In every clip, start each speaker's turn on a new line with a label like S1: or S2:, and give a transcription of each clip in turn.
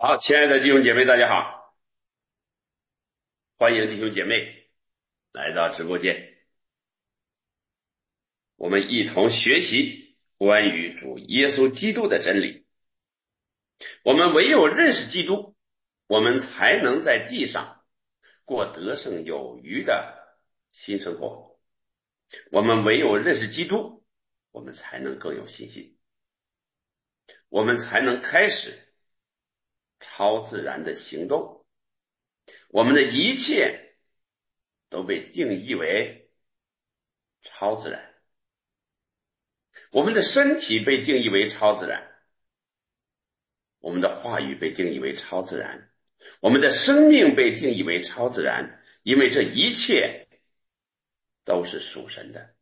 S1: 好，亲爱的弟兄姐妹，大家好，欢迎弟兄姐妹来到直播间，我们一同学习关于主耶稣基督的真理。我们唯有认识基督，我们才能在地上过得胜有余的新生活。我们唯有认识基督，我们才能更有信心，我们才能开始超自然的行动。我们的一切都被定义为超自然。我们的身体被定义为超自然，我们的话语被定义为超自然，我们的生命被定义为超自然，因为这一切都是属神的，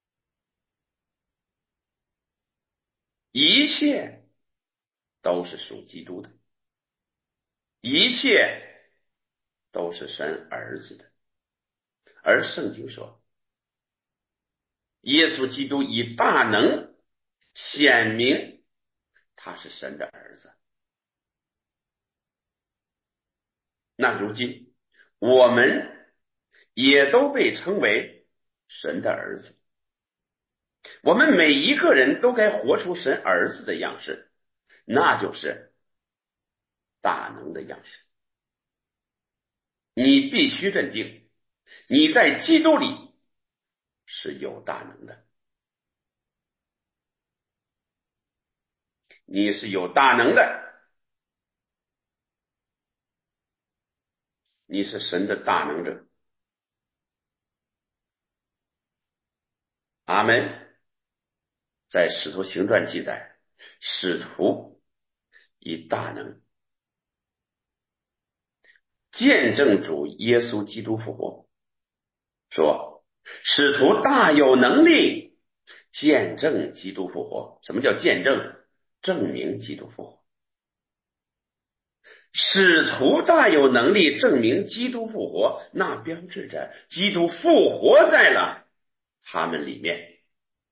S1: 一切都是属基督的，一切都是神儿子的。而圣经说，耶稣基督以大能显明他是神的儿子。那如今我们也都被称为神的儿子，我们每一个人都该活出神儿子的样式，那就是大能的样式。你必须认定你在基督里是有大能的，你是有大能的，你是神的大能者。阿门。在使徒行传记载，使徒以大能见证主耶稣基督复活，说使徒大有能力见证基督复活。什么叫见证？证明基督复活。使徒大有能力证明基督复活，那标志着基督复活在了他们里面。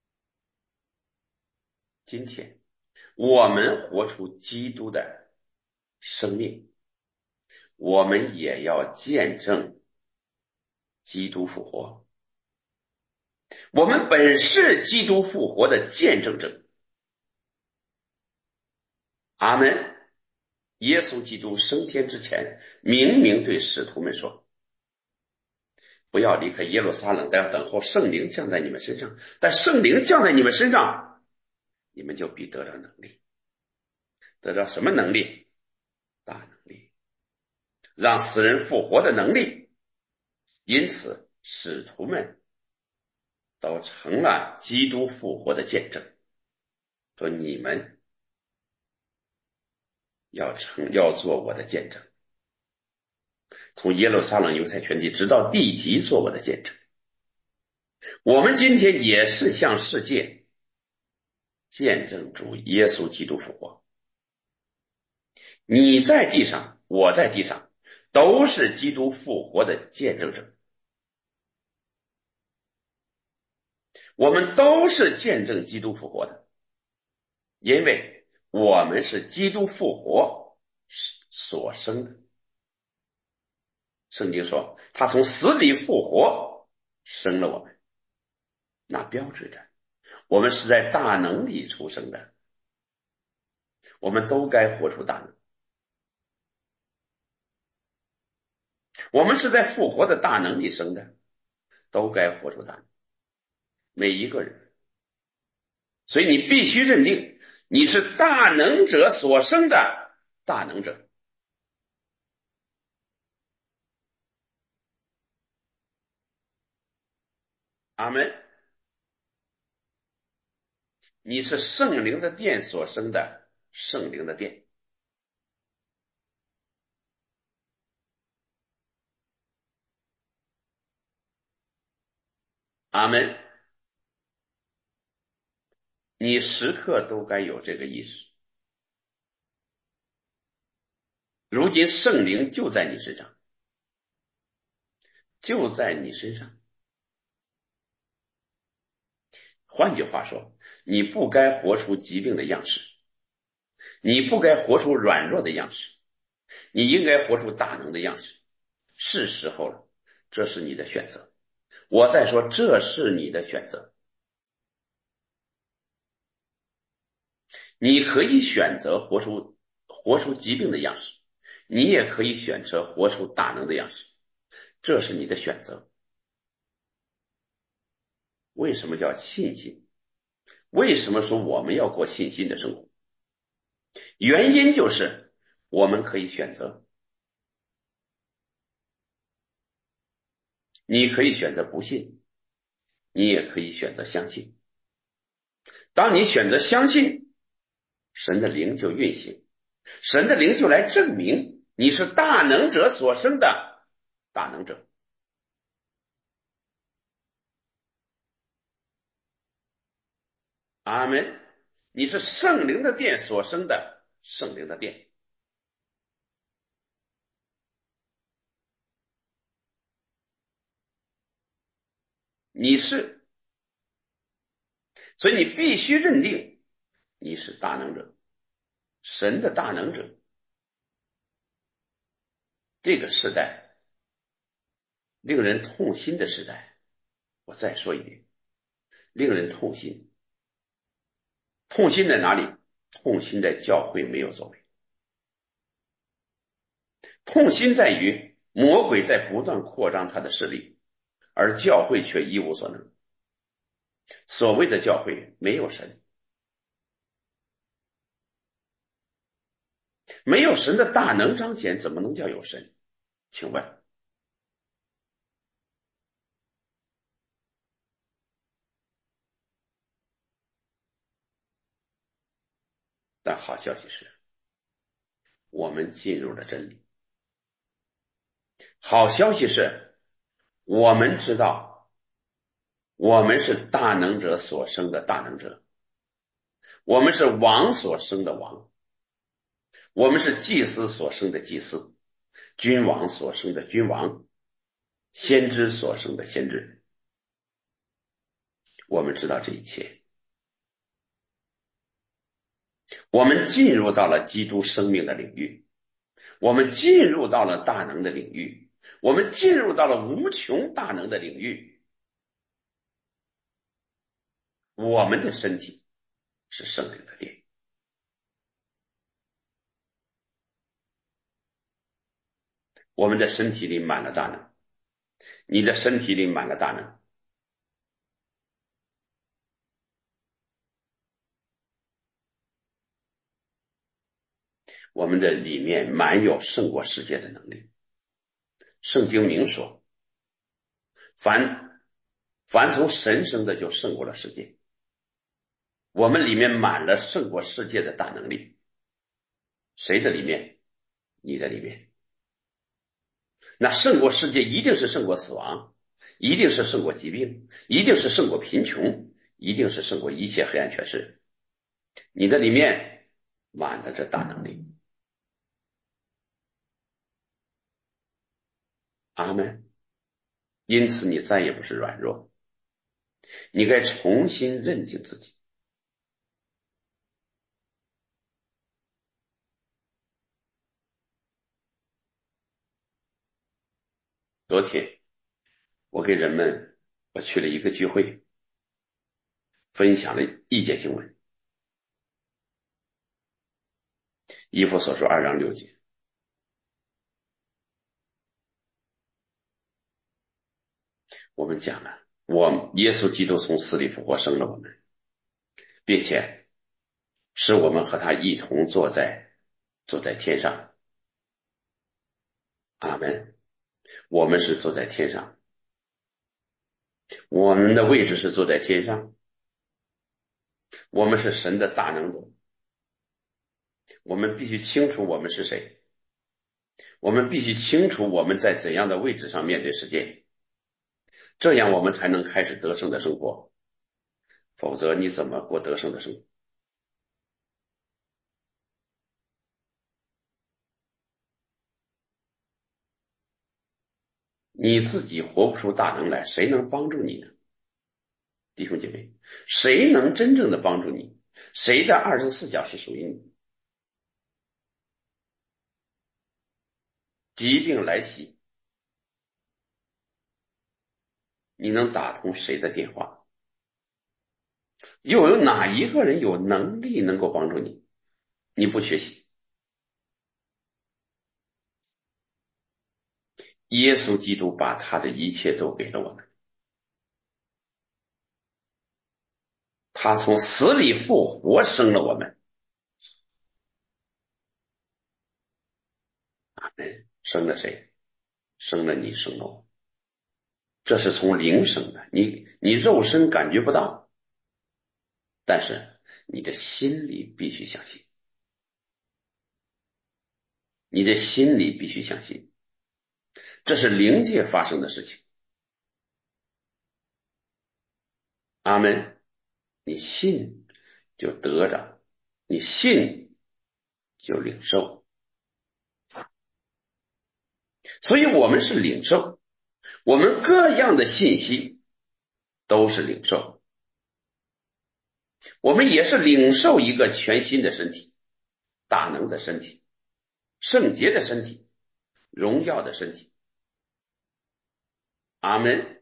S1: 今天我们活出基督的生命，我们也要见证基督复活。我们本是基督复活的见证者。阿门。耶稣基督升天之前，明明对使徒们说，不要离开耶路撒冷，但要等候圣灵降在你们身上。但圣灵降在你们身上，你们就必得到能力。得到什么能力？大能力，让死人复活的能力。因此使徒们都成了基督复活的见证，说你们要做我的见证，从耶路撒冷犹太全地直到地极做我的见证。我们今天也是向世界见证主耶稣基督复活。你在地上，我在地上，都是基督复活的见证者。我们都是见证基督复活的，因为我们是基督复活所生的。圣经说他从死里复活，生了我们，那标志着我们是在大能里出生的，我们都该活出大能。我们是在复活的大能里生的，都该活出大能，每一个人。所以你必须认定你是大能者所生的大能者。阿门。你是圣灵的殿所生的圣灵的殿。阿门。你时刻都该有这个意识。如今圣灵就在你身上，就在你身上。换句话说，你不该活出疾病的样式，你不该活出软弱的样式， 你应该活出大能的样式，是时候了，这是你的选择。我再说，这是你的选择。你可以选择活出疾病的样式，你也可以选择活出大能的样式，这是你的选择。为什么叫信心？为什么说我们要过信心的生活？原因就是我们可以选择，你可以选择不信，你也可以选择相信。当你选择相信，神的灵就运行，神的灵就来证明你是大能者所生的大能者。阿门。你是圣灵的殿所生的圣灵的殿。你是，所以你必须认定你是大能者，神的大能者。这个时代令人痛心的时代，我再说一遍，令人痛心。痛心在哪里？痛心在教会没有作为，痛心在于魔鬼在不断扩张他的势力，而教会却一无所能。所谓的教会没有神，没有神的大能彰显，怎么能叫有神？请问，但好消息是，我们进入了真理。好消息是，我们知道我们是大能者所生的大能者，我们是王所生的王，我们是祭司所生的祭司，君王所生的君王，先知所生的先知。我们知道这一切，我们进入到了基督生命的领域，我们进入到了大能的领域，我们进入到了无穷大能的领域。我们的身体是圣灵的殿，我们的身体里满了大能，你的身体里满了大能。我们的里面满有胜过世界的能力。圣经明说，凡从神生的就胜过了世界。我们里面满了胜过世界的大能力。谁的里面？你的里面。那胜过世界一定是胜过死亡，一定是胜过疾病，一定是胜过贫穷，一定是胜过一切黑暗权势。你的里面满了这大能力。阿门。因此你再也不是软弱，你该重新认定自己。昨天我给人们，我去了一个聚会，分享了一节经文，以弗所说2章6节。我们讲了，耶稣基督从死里复活生了我们，并且使我们和他一同坐在天上。阿门。我们是坐在天上，我们的位置是坐在天上，我们是神的大能者。我们必须清楚我们是谁，我们必须清楚我们在怎样的位置上面对世界，这样我们才能开始得胜的生活。否则你怎么过得胜的生活？你自己活不出大能来，谁能帮助你呢？弟兄姐妹，谁能真正的帮助你？谁的24小时属于你？ 疾病来袭，你能打通谁的电话？又有哪一个人有能力能够帮助你？你不学习，耶稣基督把他的一切都给了我们，他从死里复活生了我们，生了谁？生了你，生了我。这是从灵生的，你肉身感觉不到，但是你的心里必须相信，你的心里必须相信，这是灵界发生的事情。阿门。你信就得着，你信就领受，所以我们是领受，我们各样的信息都是领受，我们也是领受一个全新的身体，大能的身体，圣洁的身体，荣耀的身体。阿门。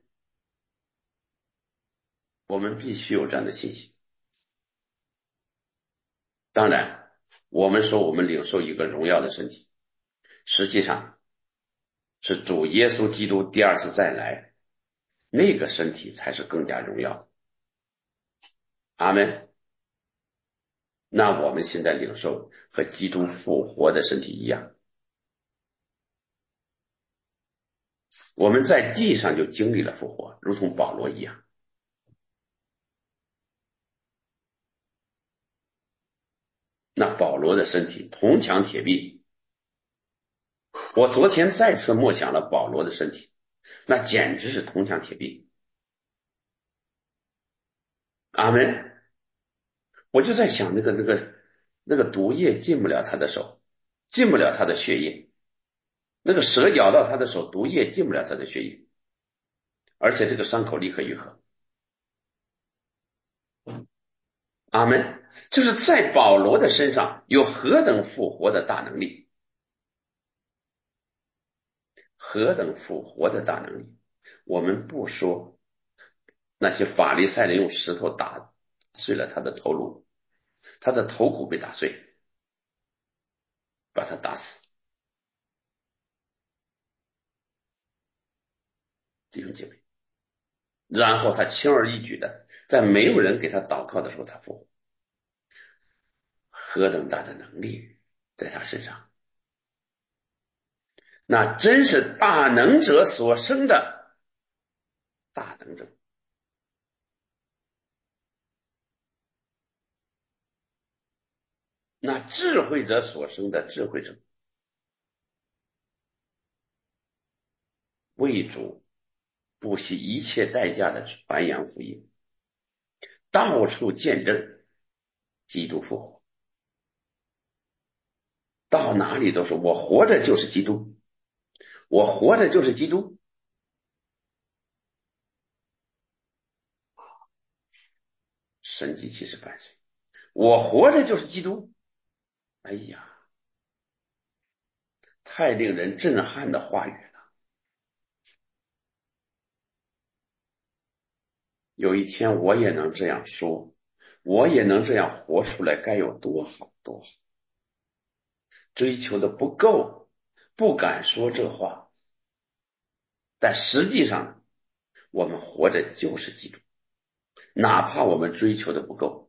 S1: 我们必须有这样的信息。当然，我们说我们领受一个荣耀的身体，实际上是主耶稣基督第二次再来，那个身体才是更加荣耀的。阿门。那我们现在领受和基督复活的身体一样，我们在地上就经历了复活，如同保罗一样。那保罗的身体铜墙铁壁，我昨天再次默想了保罗的身体，那简直是铜墙铁壁。阿门。我就在想那个毒液进不了他的手，进不了他的血液，那个蛇咬到他的手，毒液进不了他的血液，而且这个伤口立刻愈合。阿门。就是在保罗的身上有何等复活的大能力，何等复活的大能力。我们不说那些法利赛人用石头打碎了他的头颅，他的头骨被打碎，把他打死。弟兄姐妹，然后他轻而易举的在没有人给他祷告的时候他复活，何等大的能力在他身上，那真是大能者所生的大能者，那智慧者所生的智慧者，为主不惜一切代价的传扬福音，到处见证基督复活，到哪里都是我活着就是基督，我活着就是基督，神迹奇事伴随，我活着就是基督。哎呀，太令人震撼的话语了。有一天我也能这样说，我也能这样活出来，该有多好多好。追求的不够，不敢说这话，但实际上我们活着就是基督，哪怕我们追求的不够，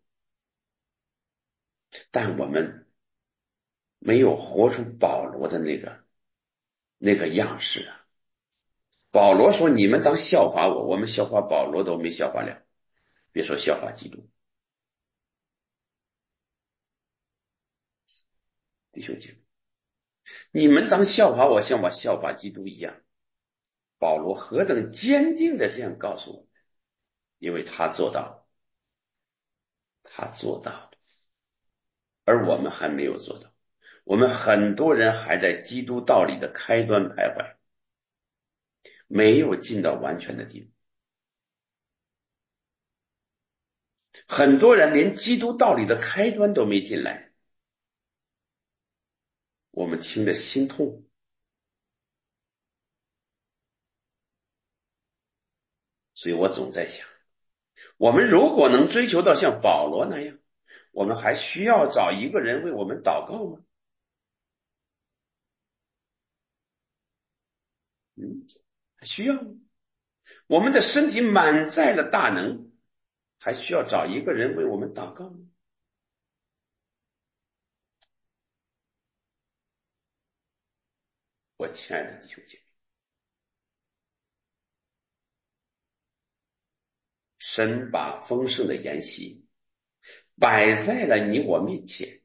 S1: 但我们没有活出保罗的那个样式啊。保罗说你们当效法我，我们效法保罗都没效法了，别说效法基督。弟兄姐妹，你们当效法我，像我效法基督一样。保罗何等坚定的这样告诉我们，因为他做到了，他做到了，而我们还没有做到。我们很多人还在基督道理的开端徘徊，没有进到完全的地步。很多人连基督道理的开端都没进来，我们听着心痛。 所以我总在想，我们如果能追求到像保罗那样，我们还需要找一个人为我们祷告吗？还需要吗？我们的身体满载了大能，还需要找一个人为我们祷告吗？我亲爱的弟兄姐妹，神把丰盛的筵席摆在了你我面前，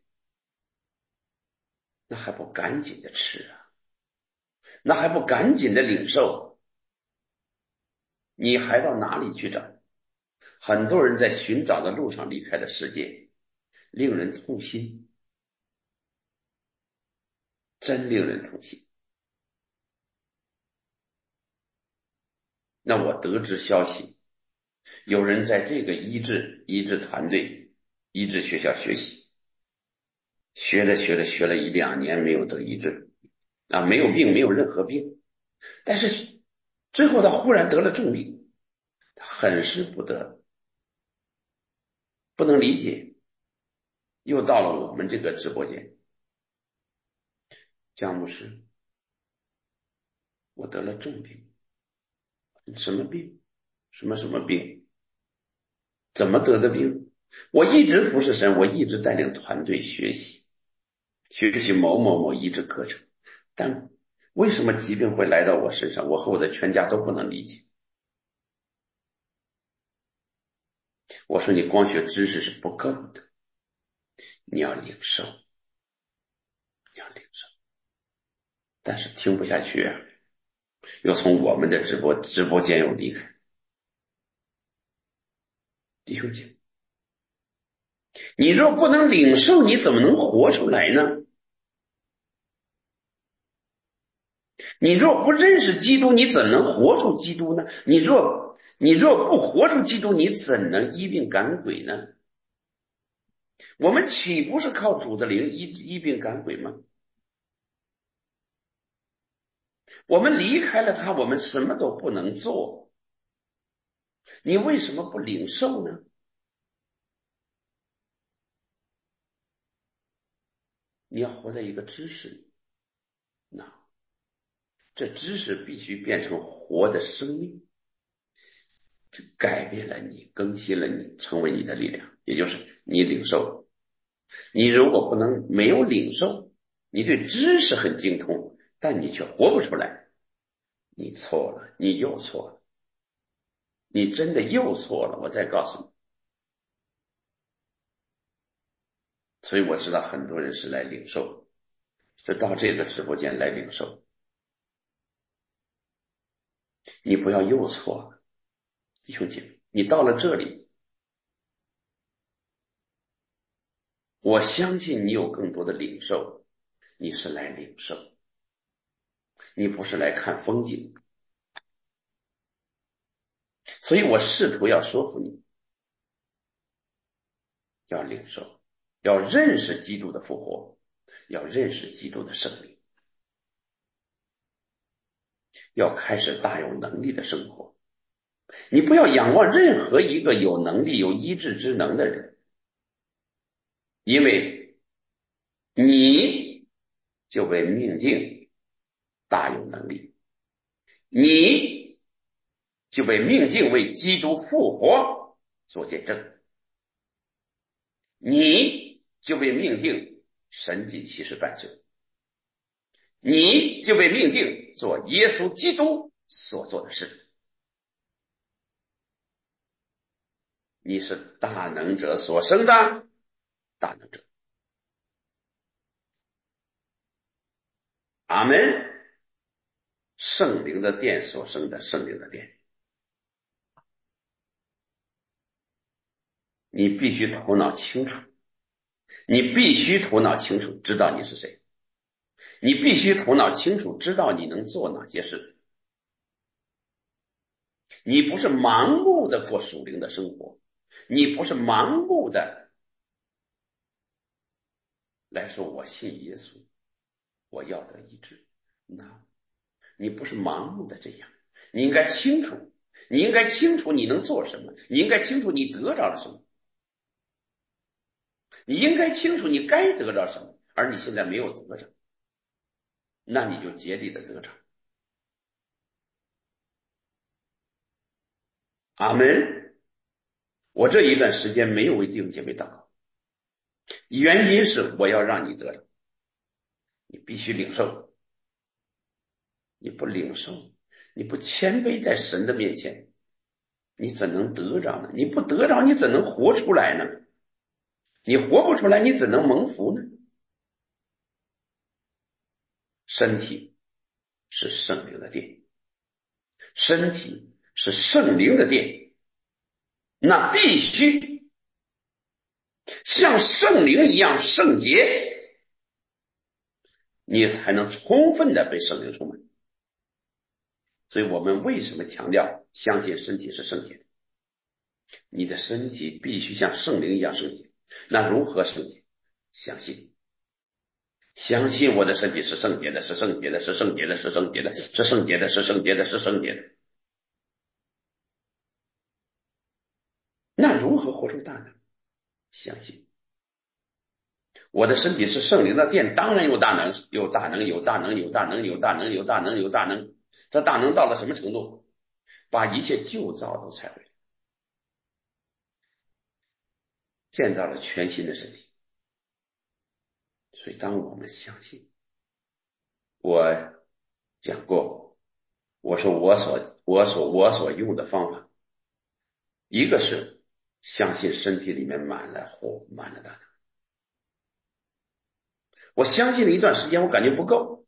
S1: 那还不赶紧的吃啊？那还不赶紧的领受？你还到哪里去找？很多人在寻找的路上离开了世界，令人痛心，真令人痛心。那我得知消息，有人在这个医治团队、医治学校学习，学了1、2年没有得医治啊，没有病，没有任何病，但是最后他忽然得了重病，他很是不能理解，又到了我们这个直播间，姜牧师，我得了重病，什么病？什么病？怎么得的病？我一直服侍神，我一直带领团队学习某某某医治课程，但为什么疾病会来到我身上？我和我的全家都不能理解。我说你光学知识是不够的，你要领受，你要领受。但是听不下去啊，又从我们的直播间又离开。弟兄姐妹，你若不能领受，你怎么能活出来呢？你若不认识基督，你怎能活出基督呢？你若不活出基督，你怎能医病赶鬼呢？我们岂不是靠主的灵医病赶鬼吗？我们离开了他，我们什么都不能做。你为什么不领受呢？你要活在一个知识里，那这知识必须变成活的生命，这改变了你，更新了你，成为你的力量，也就是你领受。你如果没有领受，你对知识很精通，但你却活不出来，你错了，你又错了，你真的又错了。我再告诉你，所以我知道很多人是来领受，是到这个直播间来领受。你不要又错了，弟兄姐妹，你到了这里，我相信你有更多的领受，你是来领受，你不是来看风景。所以我试图要说服你，要领受，要认识基督的复活，要认识基督的胜利，要开始大有能力的生活。你不要仰望任何一个有能力、有医治之能的人，因为你就被命定大有能力，你就被命定为基督复活做见证，你就被命定神迹奇事办事，你就被命定做耶稣基督所做的事。你是大能者所生的大能者。阿门。圣灵的殿所生的圣灵的殿，你必须头脑清楚，你必须头脑清楚，知道你是谁，你必须头脑清楚，知道你能做哪些事。你不是盲目的过属灵的生活，你不是盲目的来说我信耶稣，我要得医治。那你不是盲目的这样，你应该清楚， 你应该清楚你能做什么，你应该清楚你得着了什么，你应该清楚你该得着什么，而你现在没有得着，那你就竭力的得着。阿门。我这一段时间没有为弟兄姐妹祷告，原因是我要让你得着，你必须领受，你不领受，你不谦卑在神的面前，你怎能得着呢？你不得着，你怎能活出来呢？你活不出来，你怎能蒙福呢？身体是圣灵的殿，身体是圣灵的殿，那必须像圣灵一样圣洁，你才能充分的被圣灵充满。所以我们为什么强调相信身体是圣洁的？你的身体必须像圣灵一样圣洁。那如何圣洁？相信，相信我的身体是圣洁的，是圣洁的，是圣洁的，是圣洁的，是圣洁的，是圣洁的，是圣洁的。那如何活出大能？相信我的身体是圣灵的殿，当然有大能，有大能，有大能，有大能，有大能，有大能，有大能。这大能到了什么程度？把一切旧造都拆毁，建造了全新的身体。所以当我们相信，我讲过，我说我所用的方法，一个是相信身体里面满了火，满了大能。我相信了一段时间，我感觉不够，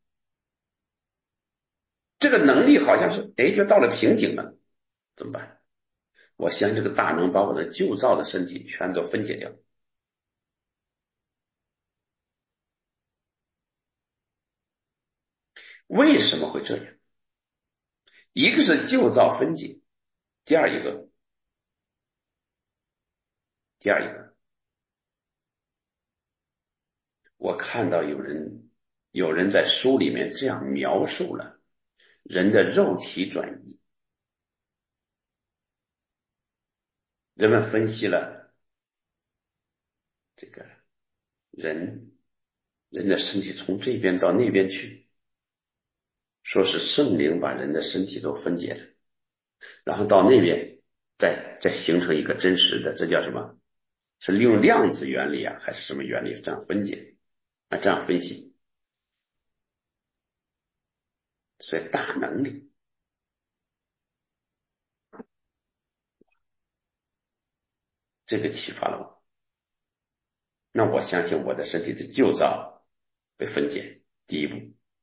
S1: 这个能力好像是就到了瓶颈了，怎么办？我相信这个大能把我的旧造的身体全都分解掉。为什么会这样？一个是旧造分解，第二一个，我看到有人在书里面这样描述了人的肉体转移，人们分析了这个人的身体从这边到那边去，说是圣灵把人的身体都分解了，然后到那边再形成一个真实的，这叫什么？是利用量子原理啊，还是什么原理这样分解啊？这样分析，所以大能力这个启发了我。那我相信我的身体的旧造被分解，第一步，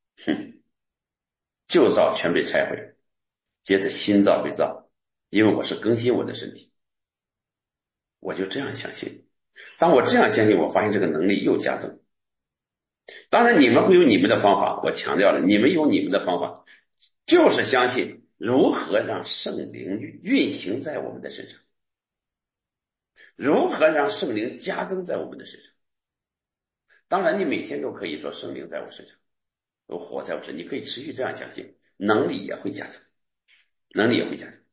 S1: 旧造全被拆毁，接着新造被造，因为我是更新我的身体，我就这样相信。当我这样相信，我发现这个能力又加增。当然你们会有你们的方法，我强调了，你们有你们的方法，就是相信如何让圣灵运行在我们的身上，如何让圣灵加增在我们的身上。当然你每天都可以说圣灵在我身上，有火在我身上，你可以持续这样相信，能力也会加增，能力也会加增。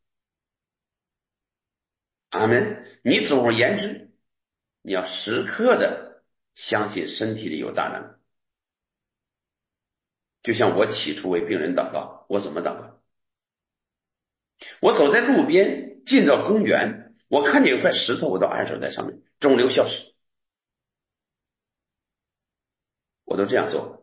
S1: 阿门。你总而言之，你要时刻的相信身体里有大能。就像我起初为病人祷告，我怎么祷告？我走在路边，进到公园，我看见有块石头，我都按手在上面，肿瘤消失，我都这样做。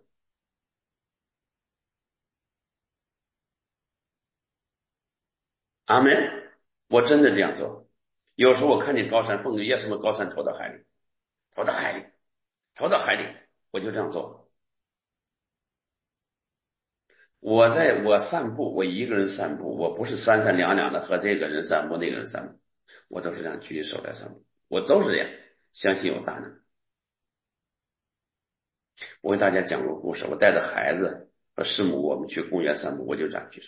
S1: 阿门。我真的这样做。有时候我看见高山，奉耶稣的高山投到海里，投到海里，投到海里，我就这样做。我散步，我一个人散步，我不是三三两两的和这个人散步那个人散步，我都是这样举起手来散步，我都是这样，相信有大能。我给大家讲个故事，我带着孩子和师母，我们去公园散步，我就这样举手。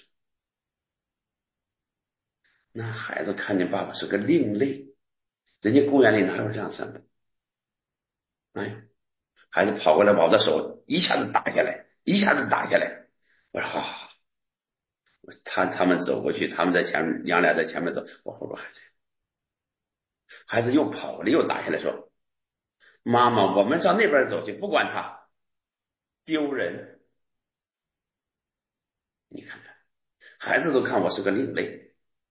S1: 那孩子看见爸爸是个另类，人家公园里哪有这样散步？哎，孩子跑过来把我的手一下子打下来，一下子打下来。我说好好好， 他们走过去，他们在前面，娘俩在前面走，我后边喊着，孩子又跑过来，又打下来说：妈妈，我们上那边走去，不管他，丢人。你看看，孩子都看我是个另类。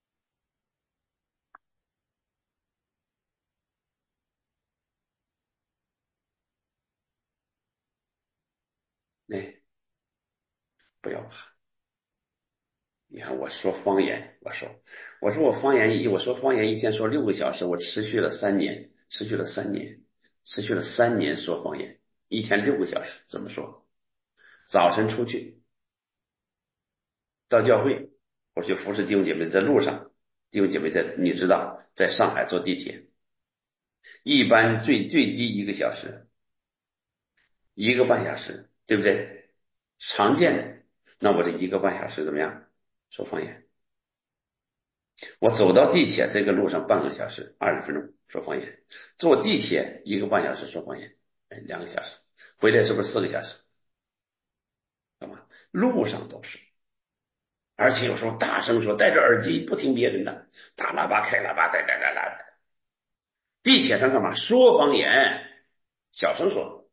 S1: 哎，不要怕。你看我说方言，我说我方言我说方言一天说6个小时，我持续了三年，持续了三年，持续了3年说方言，一天6个小时，怎么说？早晨出去到教会，我去服侍弟兄姐妹，在路上，弟兄姐妹你知道，在上海坐地铁，一般最低1个小时，1个半小时，对不对？常见的，那我这1个半小时怎么样？说方言。我走到地铁这个路上半个小时20分钟说方言，坐地铁1个半小时说方言，哎2个小时，回来是不是4个小时？干嘛？路上都是，而且有时候大声说，戴着耳机不听别人的，大喇叭开喇叭，哒哒哒哒。地铁上干嘛？说方言，小声说。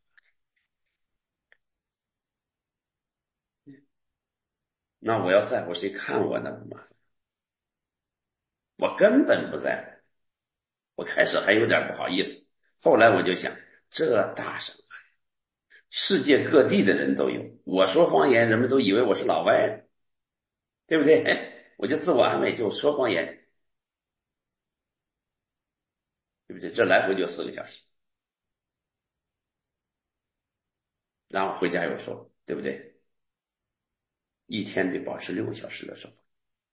S1: 那我要在乎谁看我呢？妈，我根本不在乎。我开始还有点不好意思，后来我就想，这大声。世界各地的人都有，我说方言，人们都以为我是老外人，对不对？我就自我安慰，就说方言，对不对？这来回就4个小时，然后回家又说，对不对？一天得保持6个小时的生活，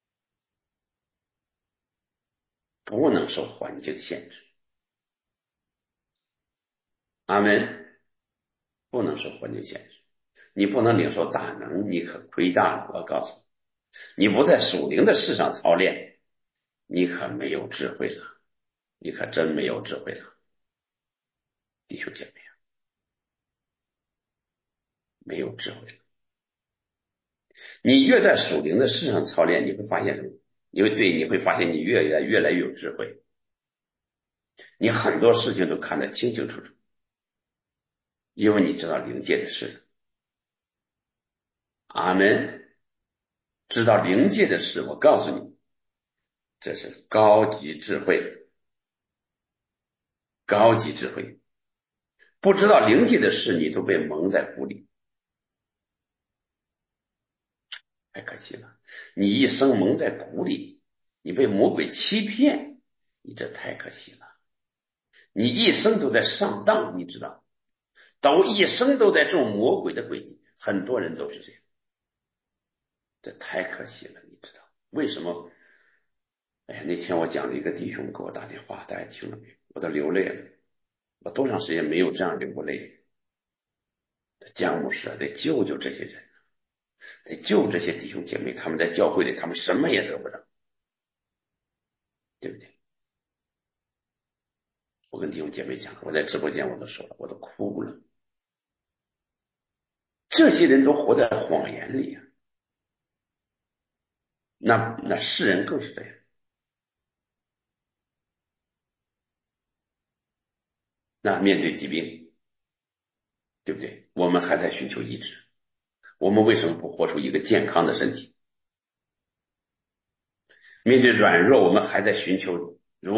S1: 不能受环境限制。阿门，不能受环境限制。你不能领受大能，你可亏大了。我告诉你，你不在属灵的事上操练，你可没有智慧了，你可真没有智慧了，弟兄姐妹啊，没有智慧了。你越在属灵的事上操练，你会发现什么？你会发现你越来越有智慧，你很多事情都看得清清楚楚，因为你知道灵界的事。阿门。知道灵界的事，我告诉你，这是高级智慧，高级智慧。不知道灵界的事，你都被蒙在鼓里，太可惜了。你一生蒙在鼓里，你被魔鬼欺骗，你这太可惜了。你一生都在上当，你知道，一生都在中魔鬼的诡计，很多人都是这样，这太可惜了，你知道为什么？哎呀，那天我讲了一个弟兄给我打电话，大家听了没有？我都流泪了，我多长时间没有这样流过泪？姜牧师得救救这些人，得救这些弟兄姐妹，他们在教会里，他们什么也得不着，对不对？我跟弟兄姐妹讲，我在直播间我都说了，我都哭了。这些人都活在谎言里啊，那世人更是这样。那面对疾病，对不对？我们还在寻求医治，我们为什么不活出一个健康的身体？面对软弱，我们还在寻求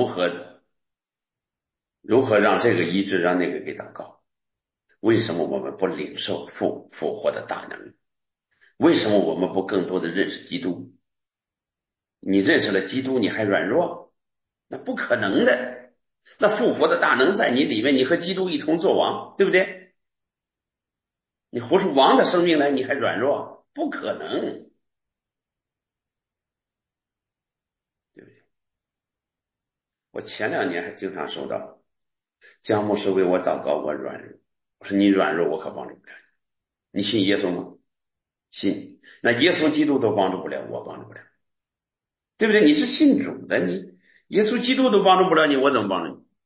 S1: 如何让这个医治，让那个给祷告。为什么我们不领受复活的大能？为什么我们不更多的认识基督？你认识了基督，你还软弱？那不可能的。那复活的大能在你里面，你和基督一同作王，对不对？你活出王的生命来，你还软弱？不可能，对不对？我前2年还经常收到姜牧师为我祷告，我软弱。我说你软弱，我可帮助不了你。你信耶稣吗？信。那耶稣基督都帮助不了，我帮助不了，对不对？你是信主的，你耶稣基督都帮助不了你，我怎么帮助你？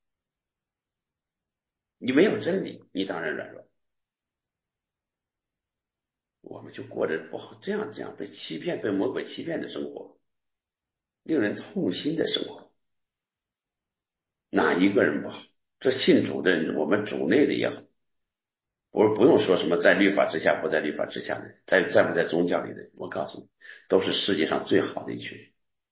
S1: 你没有真理，你当然软弱。 我们就过着不好这样被欺骗、被魔鬼欺骗的生活，令人痛心的生活。哪一个人不好？这信主的人，我们主内的也好，不用说什么在律法之下不在律法之下的人，在不在宗教里的人，我告诉你，都是世界上最好的一群人。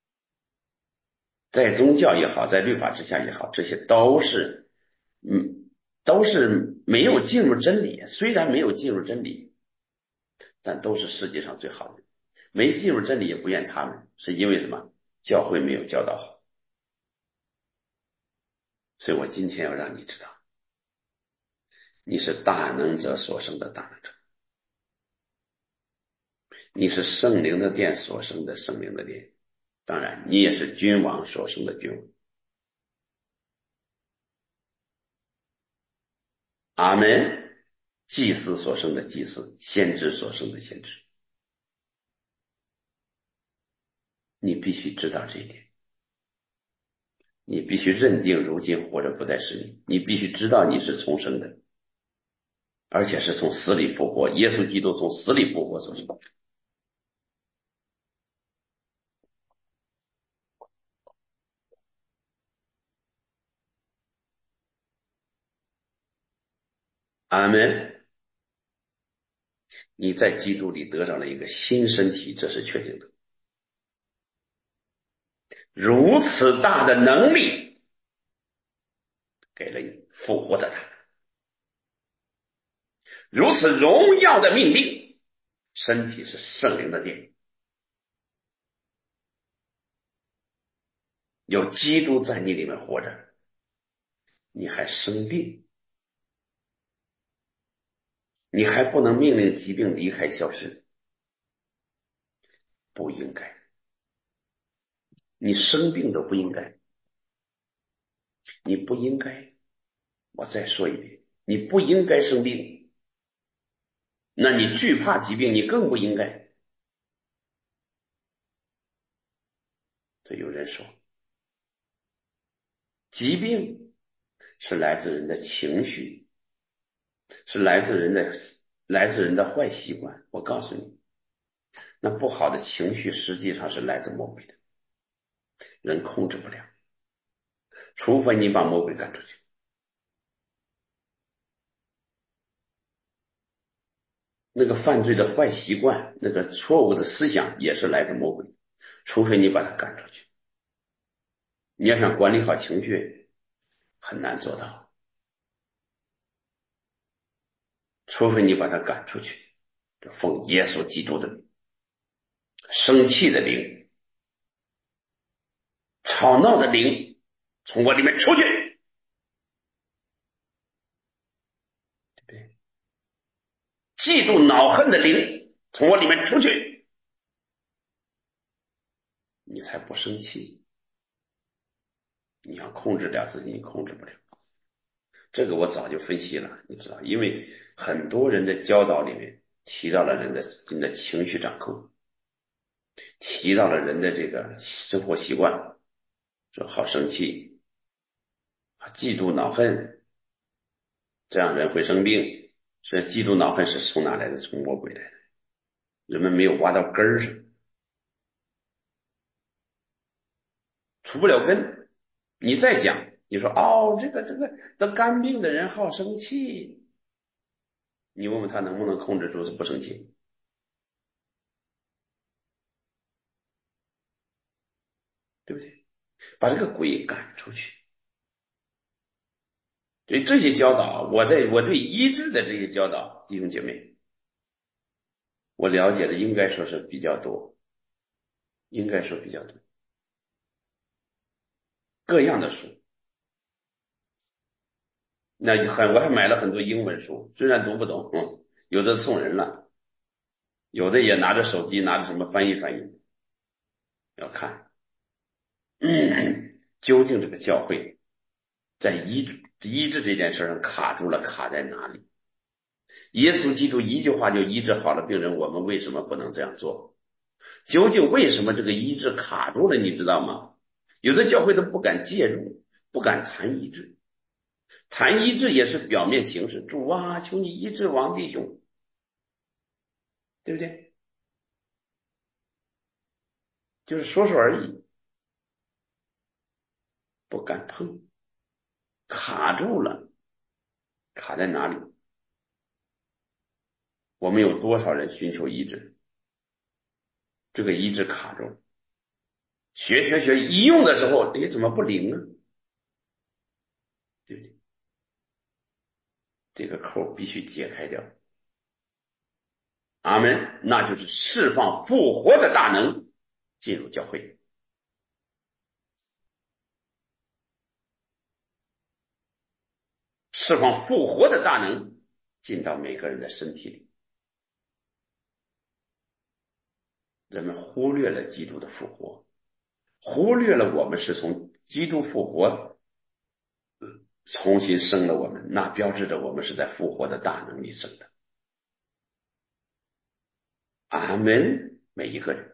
S1: 在宗教也好，在律法之下也好，这些都是都是没有进入真理，虽然没有进入真理，但都是世界上最好的人。没进入真理也不怨他们，是因为什么？教会没有教导好。所以我今天要让你知道，你是大能者所生的大能者，你是圣灵的殿所生的圣灵的殿，当然你也是君王所生的君王。阿门。祭司所生的祭司，先知所生的先知，你必须知道这一点，你必须认定如今活着不再是你，你必须知道你是重生的，而且是从死里复活，耶稣基督从死里复活所生。阿门。你在基督里得到了一个新身体，这是确定的。如此大的能力给了你复活的他，如此荣耀的命令，身体是圣灵的殿，有基督在你里面活着，你还生病，你还不能命令疾病离开消失，不应该，你生病都不应该，你不应该，我再说一遍，你不应该生病，那你惧怕疾病，你更不应该。所以有人说，疾病是来自人的情绪，是来自人的坏习惯。我告诉你，那不好的情绪实际上是来自魔鬼的，人控制不了，除非你把魔鬼赶出去。那个犯罪的坏习惯，那个错误的思想也是来自魔鬼，除非你把他赶出去。你要想管理好情绪，很难做到，除非你把他赶出去。奉耶稣基督的名，生气的灵，吵闹的灵，从我里面出去。对，嫉妒恼恨的灵，从我里面出去，你才不生气。你要控制了自己，你控制不了。这个我早就分析了，你知道，因为很多人的教导里面提到了人的情绪掌控，提到了人的这个生活习惯，说好生气，嫉妒恼恨，这样人会生病。是嫉妒恼恨是从哪来的？从魔鬼来的，人们没有挖到根儿上，除不了根。你再讲，你说哦，这个得肝病的人好生气，你问问他能不能控制住不生气？对不对？把这个鬼赶出去。对这些教导，我对医治的这些教导，弟兄姐妹，我了解的应该说是比较多，应该说比较多，各样的书。我还买了很多英文书，虽然读不懂，有的送人了，有的也拿着手机拿着什么翻译翻译，要看，究竟这个教会在医治这件事上卡住了，卡在哪里？耶稣基督一句话就医治好了病人，我们为什么不能这样做？究竟为什么这个医治卡住了，你知道吗？有的教会都不敢介入，不敢谈医治，谈医治也是表面形式，主啊，求你医治王弟兄。 对不对？就是说说而已，不敢碰，卡住了，卡在哪里？我们有多少人寻求医治，这个医治卡住了，学，一用的时候，哎，怎么不灵呢？对不对？这个扣必须解开掉。阿门，那就是释放复活的大能进入教会，释放复活的大能进到每个人的身体里。人们忽略了基督的复活，忽略了我们是从基督复活重新生了我们，那标志着我们是在复活的大能里生的。阿门，每一个人，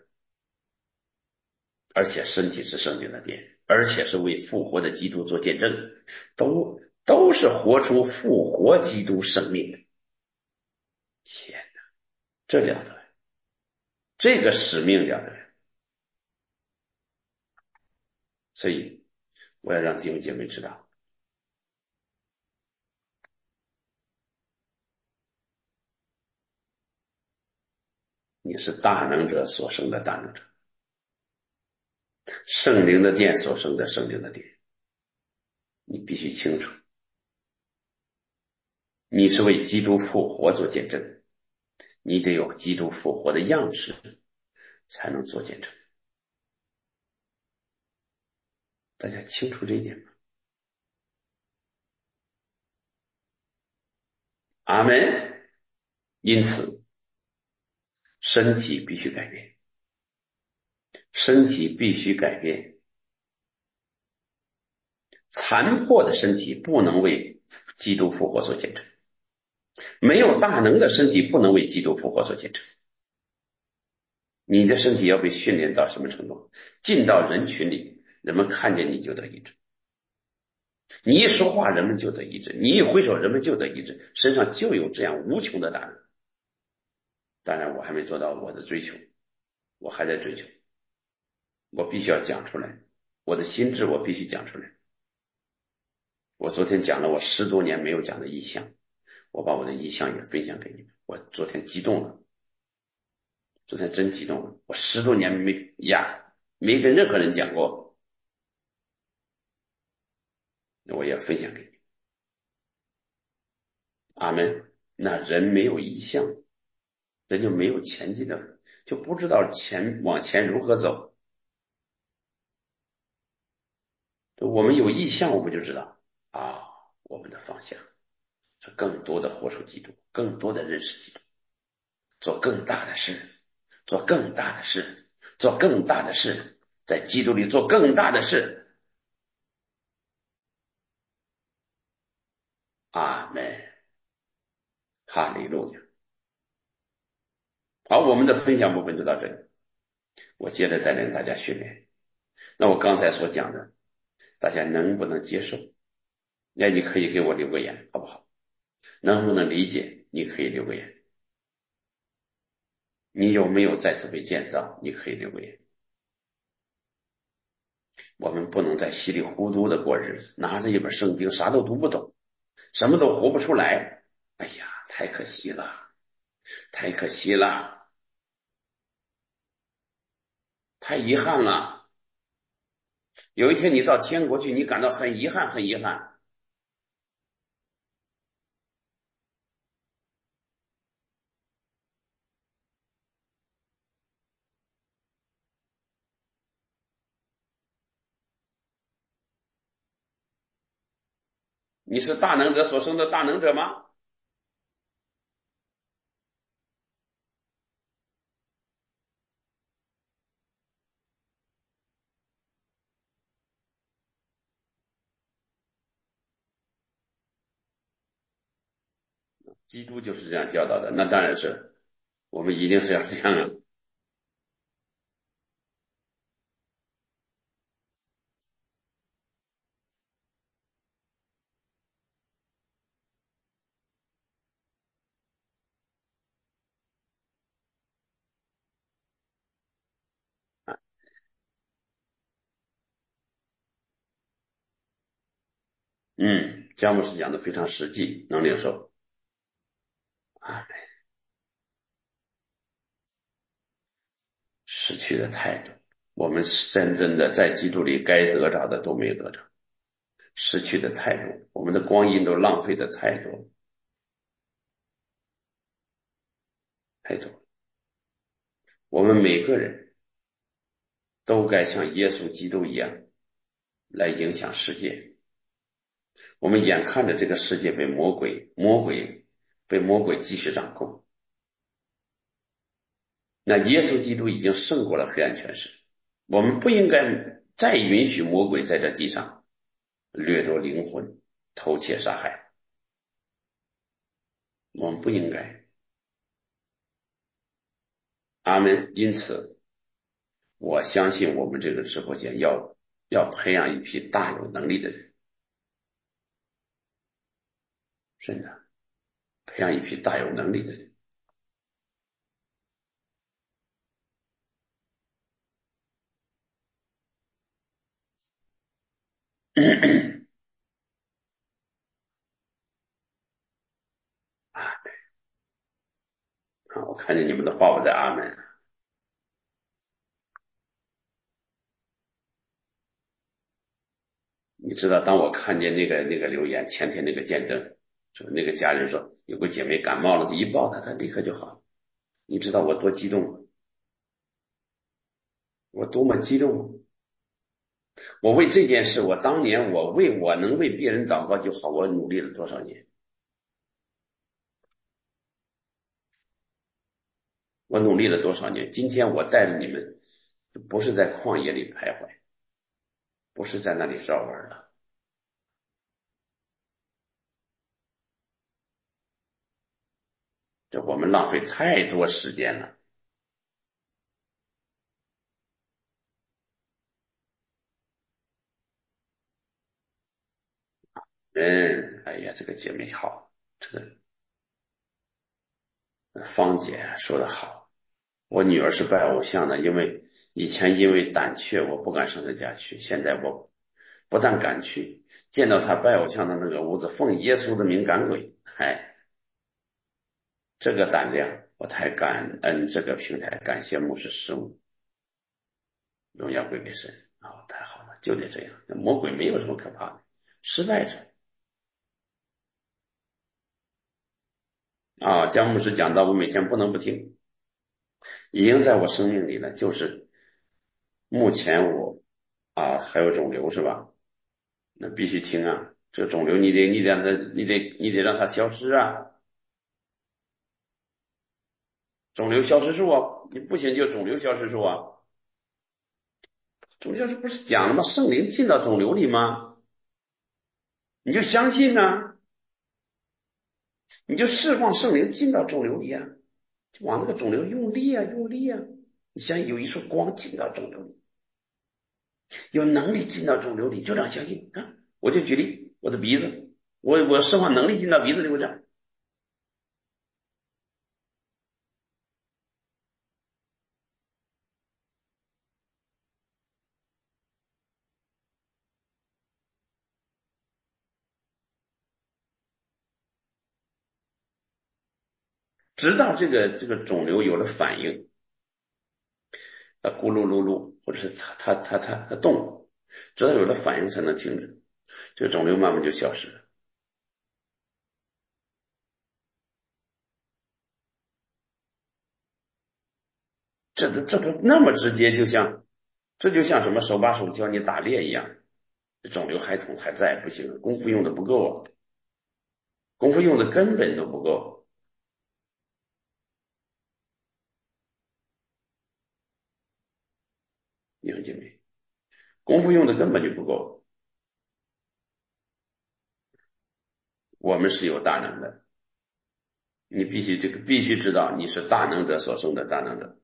S1: 而且身体是圣灵的殿，而且是为复活的基督做见证，都是活出复活基督生命的。天哪，这了得，这个使命了得。所以我要让弟兄姐妹知道，你是大能者所生的大能者，圣灵的殿所生的圣灵的殿，你必须清楚，你是为基督复活做见证，你得有基督复活的样式才能做见证。大家清楚这一点吗？阿门。因此，身体必须改变，身体必须改变。残破的身体不能为基督复活做见证，没有大能的身体不能为基督复活做见证。你的身体要被训练到什么程度？进到人群里，人们看见你就得医治，你一说话人们就得医治，你一挥手人们就得医治，身上就有这样无穷的大能。当然我还没做到我的追求，我还在追求，我必须要讲出来，我的心智我必须讲出来。我昨天讲了我10多年没有讲的意象，我把我的意象也分享给你们。我昨天激动了，昨天真激动了，我10多年没跟任何人讲过，我也分享给你。阿门。那人没有意向，人就没有前进的，就不知道往前如何走。我们有意向，我们就知道啊，我们的方向是更多的活出基督，更多的认识基督，做更大的事，做更大的事，做更大的事，在基督里做更大的事。阿门，哈利路亚。好，我们的分享部分就到这里，我接着带领大家训练。那我刚才所讲的，大家能不能接受？那你可以给我留个言，好不好？能不能理解？你可以留个言。你有没有再次被建造？你可以留个言。我们不能再稀里糊涂的过日子，拿着一本圣经啥都读不懂，什么都活不出来。哎呀，太可惜了，太可惜了，太遗憾了。有一天你到天国去，你感到很遗憾，很遗憾。你是大能者所生的大能者吗？基督就是这样教导的，那当然是，我们一定是要这样的。 姜牧师讲的非常实际，能领受啊。失去的态度，我们真正的在基督里该得着的都没有得着，失去的态度，我们的光阴都浪费的太多太多。我们每个人都该像耶稣基督一样来影响世界。我们眼看着这个世界被魔鬼继续掌控，那耶稣基督已经胜过了黑暗权势，我们不应该再允许魔鬼在这地上掠夺灵魂，偷窃杀害，我们不应该。阿门。因此我相信我们这个直播间要培养一批大有能力的人，真的培养一批大有能力的人。我看见你们的话，我在阿门。你知道，当我看见那个留言，前天那个见证，就是那个家人说有个姐妹感冒了，一抱她，她立刻就好。你知道我多激动吗？我多么激动吗？我为这件事，我当年我能为别人祷告就好，我努力了多少年？我努力了多少年？今天我带着你们，不是在旷野里徘徊，不是在那里绕弯了。这我们浪费太多时间了。哎呀，这个姐妹好，这个芳姐说的好。我女儿是拜偶像的，以前因为胆怯，我不敢上她家去。现在我不但敢去，见到她拜偶像的那个屋子，奉耶稣的名赶鬼。这个胆量，我太感恩这个平台，感谢牧师师母，荣耀归给神啊，太好了，就得这样。魔鬼没有什么可怕的，失败者啊。姜牧师讲到，我每天不能不听，已经在我生命里了。就是目前还有肿瘤是吧？那必须听啊！这肿瘤你得让它消失啊！肿瘤消失术啊，你不行就肿瘤消失术啊！肿瘤消失不是讲了吗？圣灵进到肿瘤里吗？你就相信啊，你就释放圣灵进到肿瘤里啊，就往那个肿瘤用力啊，用力啊！你像有一束光进到肿瘤里，有能力进到肿瘤里，就这样相信啊！我就举例，我的鼻子，我释放能力进到鼻子里，我这样。直到这个肿瘤有了反应，它咕噜噜噜，或者是它动，直到有了反应才能停止，这个肿瘤慢慢就消失了。这不那么直接，这就像什么手把手教你打猎一样，这肿瘤还在，不行，功夫用的不够啊，功夫用的根本都不够。弟兄姐妹，功夫用的根本就不够。我们是有大能的，你必须知道你是大能者所生的大能者。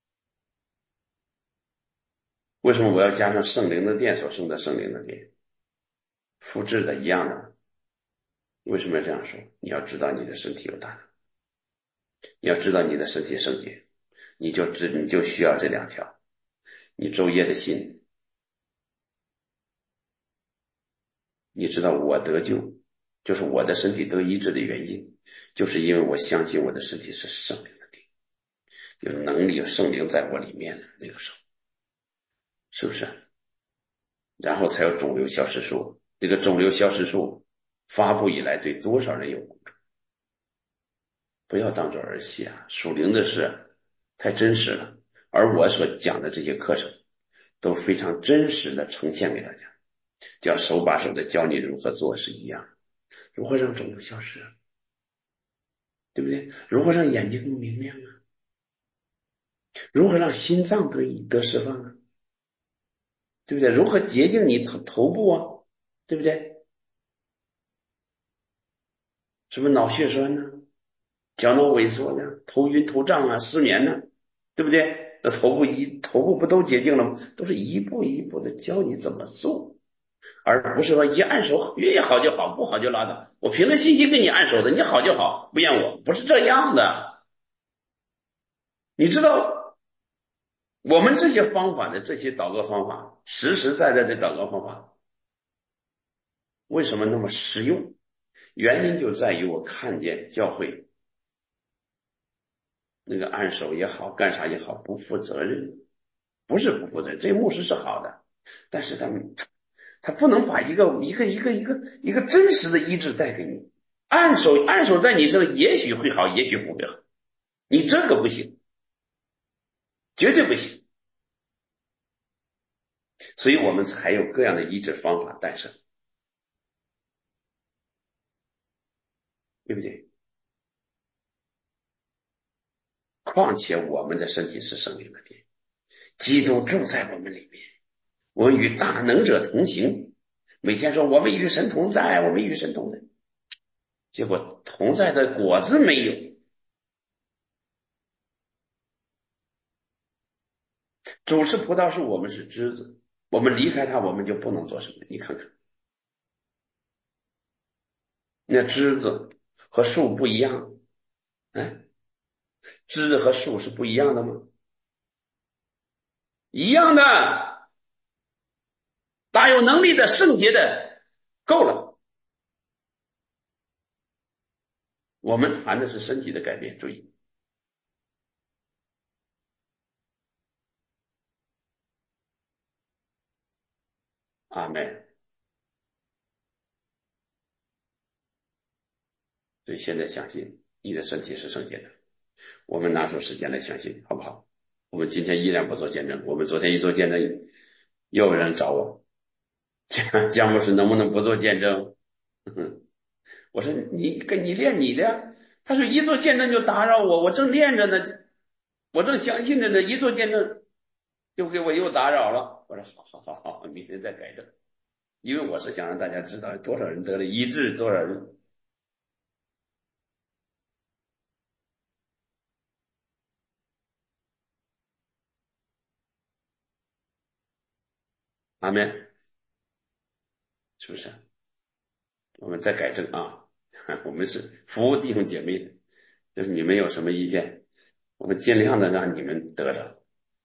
S1: 为什么我要加上圣灵的殿所生的圣灵的殿？复制的一样的。为什么要这样说？你要知道你的身体有大能，你要知道你的身体圣洁，你就需要这两条。你昼夜的心， 你知道我得救，就是我的身体得医治的原因，就是因为我相信我的身体是圣灵的体，有能力有圣灵在我里面的那个时候，是不是？然后才有肿瘤消失术。这个肿瘤消失术发布以来，对多少人有帮助？不要当做儿戏啊！属灵的事太真实了，而我所讲的这些课程都非常真实的呈现给大家，就像手把手的教你如何做是一样，如何让肿瘤消失，对不对？如何让眼睛更明亮啊？如何让心脏得释放啊？对不对？如何洁净你头部啊？对不对？什么脑血栓呢？小脑萎缩呢？头晕头胀啊？失眠呢？对不对？那头部不都洁净了吗？都是一步一步的教你怎么做，而不是说一按手越好就好，不好就拉倒。我凭着信心给你按手的，你好就好，不怨我，不是这样的。你知道我们这些方法的这些祷告方法，实实在在的祷告方法，为什么那么实用？原因就在于我看见教会那个按手也好，干啥也好，不负责任，不是不负责任，这牧师是好的，但是他不能把一个真实的医治带给你。按手在你身上也许会好，也许不会好，你这个不行，绝对不行。所以我们才有各样的医治方法诞生，对不对？况且我们的身体是生命的殿，基督住在我们里面，我们与大能者同行。每天说我们与神同在，我们与神同在，结果同在的果子没有。主是葡萄树，我们是枝子，我们离开它，我们就不能做什么。你看看，那枝子和树不一样，哎，枝子和树是不一样的吗？一样的，大有能力的、圣洁的，够了。我们谈的是身体的改变，注意，阿门。所以现在相信你的身体是圣洁的，我们拿出时间来相信，好不好？我们今天依然不做见证，我们昨天一做见证，又有人找我，姜牧师能不能不做见证？我说你练你的，他说一做见证就打扰我，我正练着呢，我正相信着呢，一做见证就给我又打扰了。我说好，明天再改正，因为我是想让大家知道多少人得了医治，多少人。阿门，是不是？我们再改正啊，我们是服务弟兄姐妹的，就是你们有什么意见，我们尽量的让你们得着。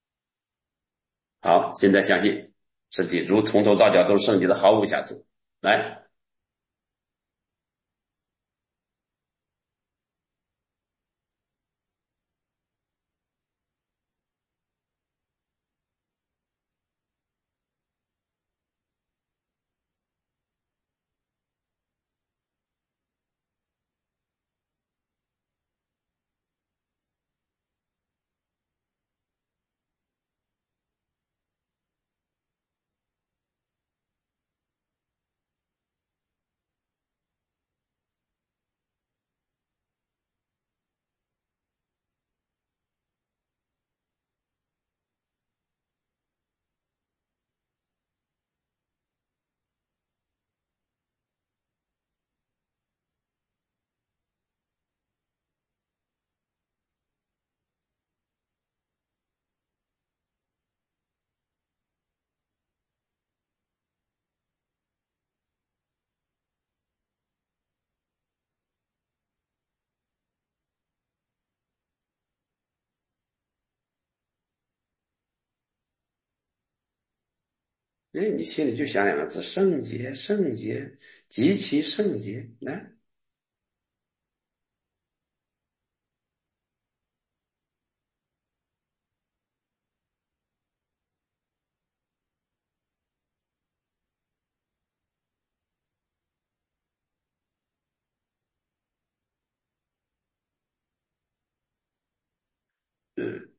S1: 好，现在相信身体如从头到脚都是圣洁的，毫无瑕疵。来， 哎，你心里就想两个字：圣洁，圣洁，极其圣洁。来，嗯，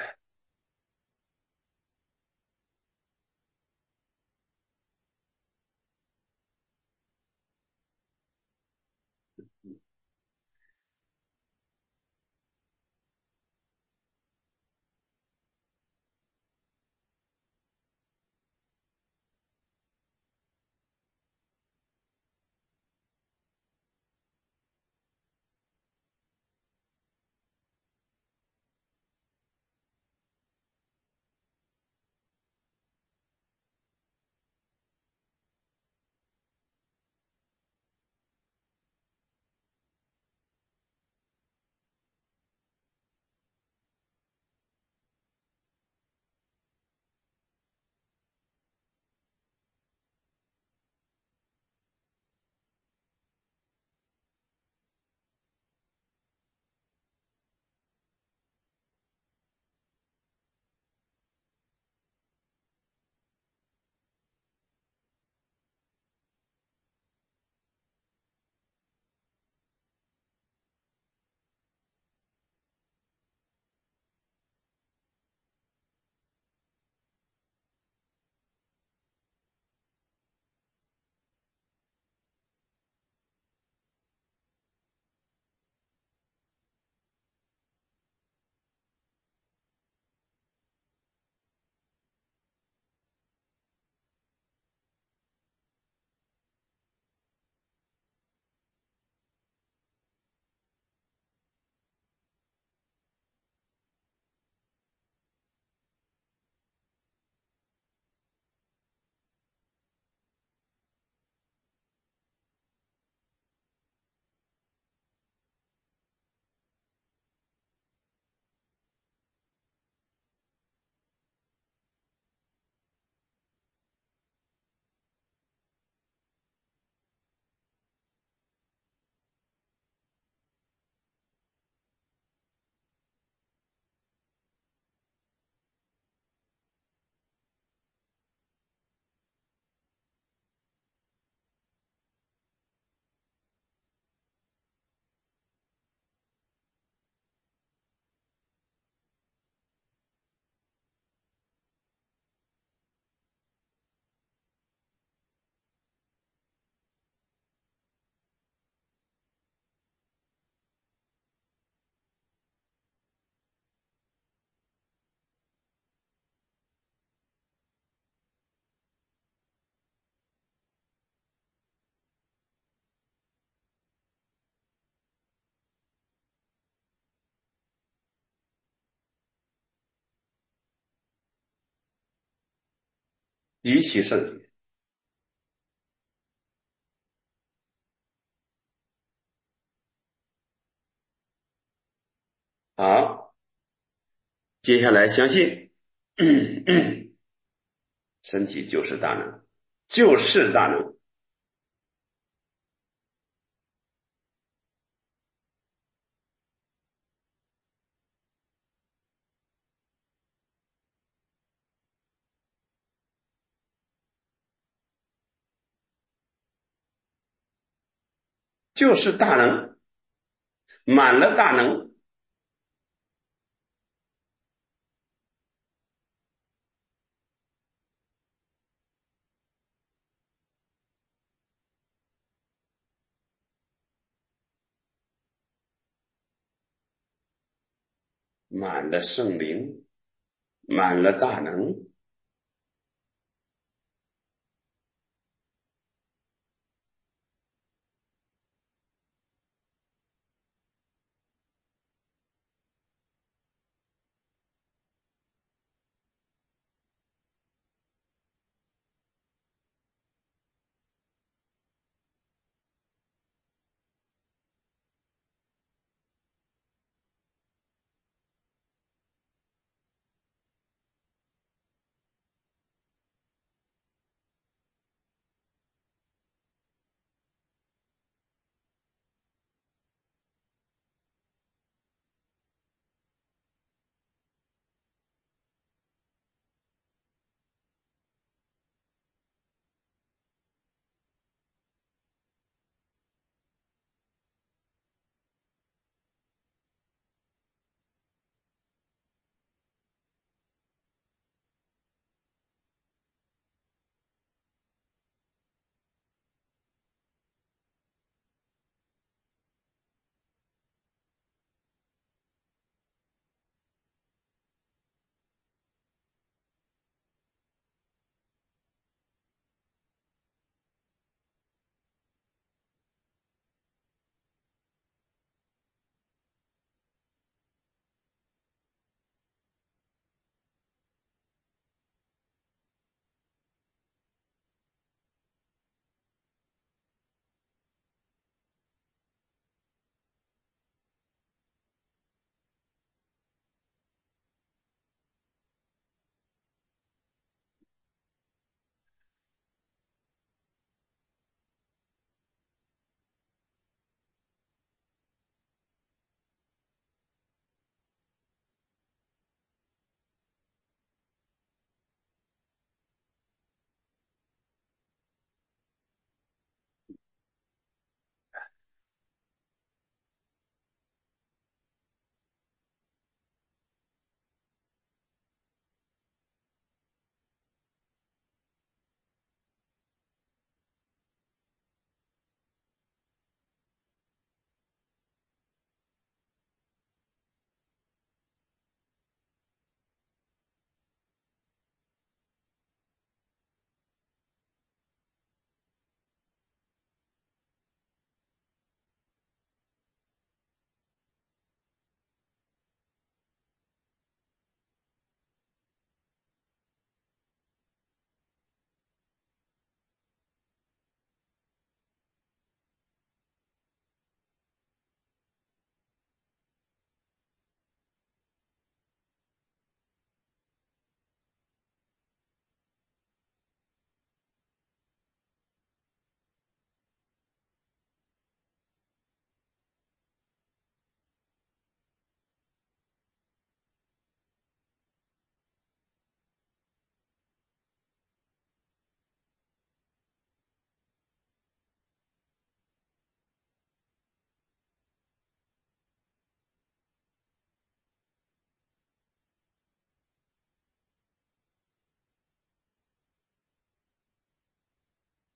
S1: 极其圣洁。好，接下来相信，身体就是大能，就是大能，就是大能，满了大能，满了圣灵，满了大能。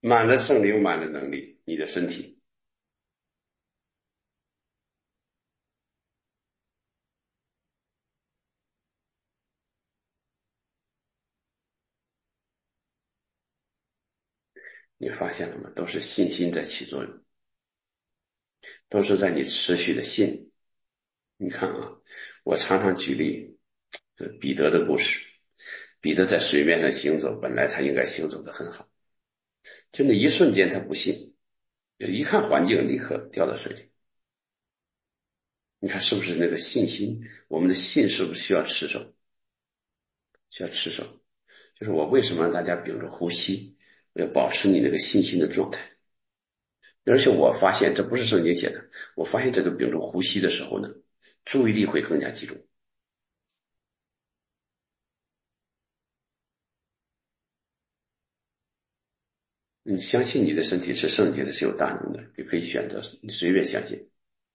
S1: 满了圣灵，满了能力，你的身体，你发现了吗？都是信心在起作用，都是在你持续的信。你看啊，我常常举例，这彼得的故事。彼得在水面上行走，本来他应该行走的很好，就那一瞬间他不信，就一看环境立刻掉到水里。你看是不是那个信心？我们的信是不是需要持守？需要持守。就是我为什么让大家屏住呼吸，要保持你那个信心的状态。而且我发现这不是圣经写的，我发现这个屏住呼吸的时候呢，注意力会更加集中。你相信你的身体是圣洁的，是有大能的，就可以选择你随便相信。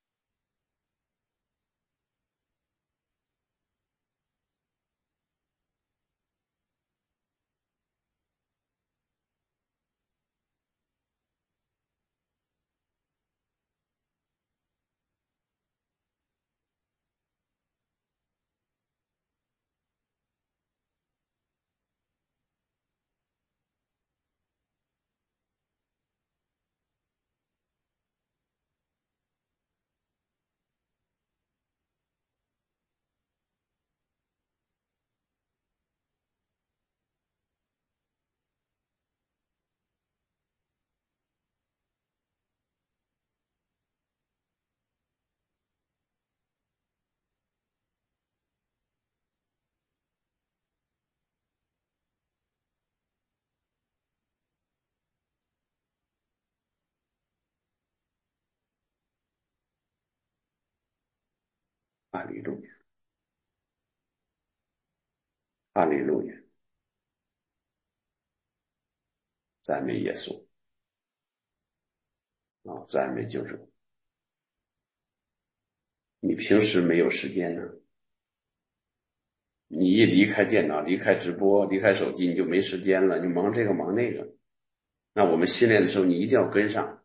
S1: 哈利路亚，哈利路亚，赞美耶稣啊，赞美救主。你平时没有时间呢？你一离开电脑、离开直播、离开手机，你就没时间了，你忙这个忙那个。那我们训练的时候，你一定要跟上。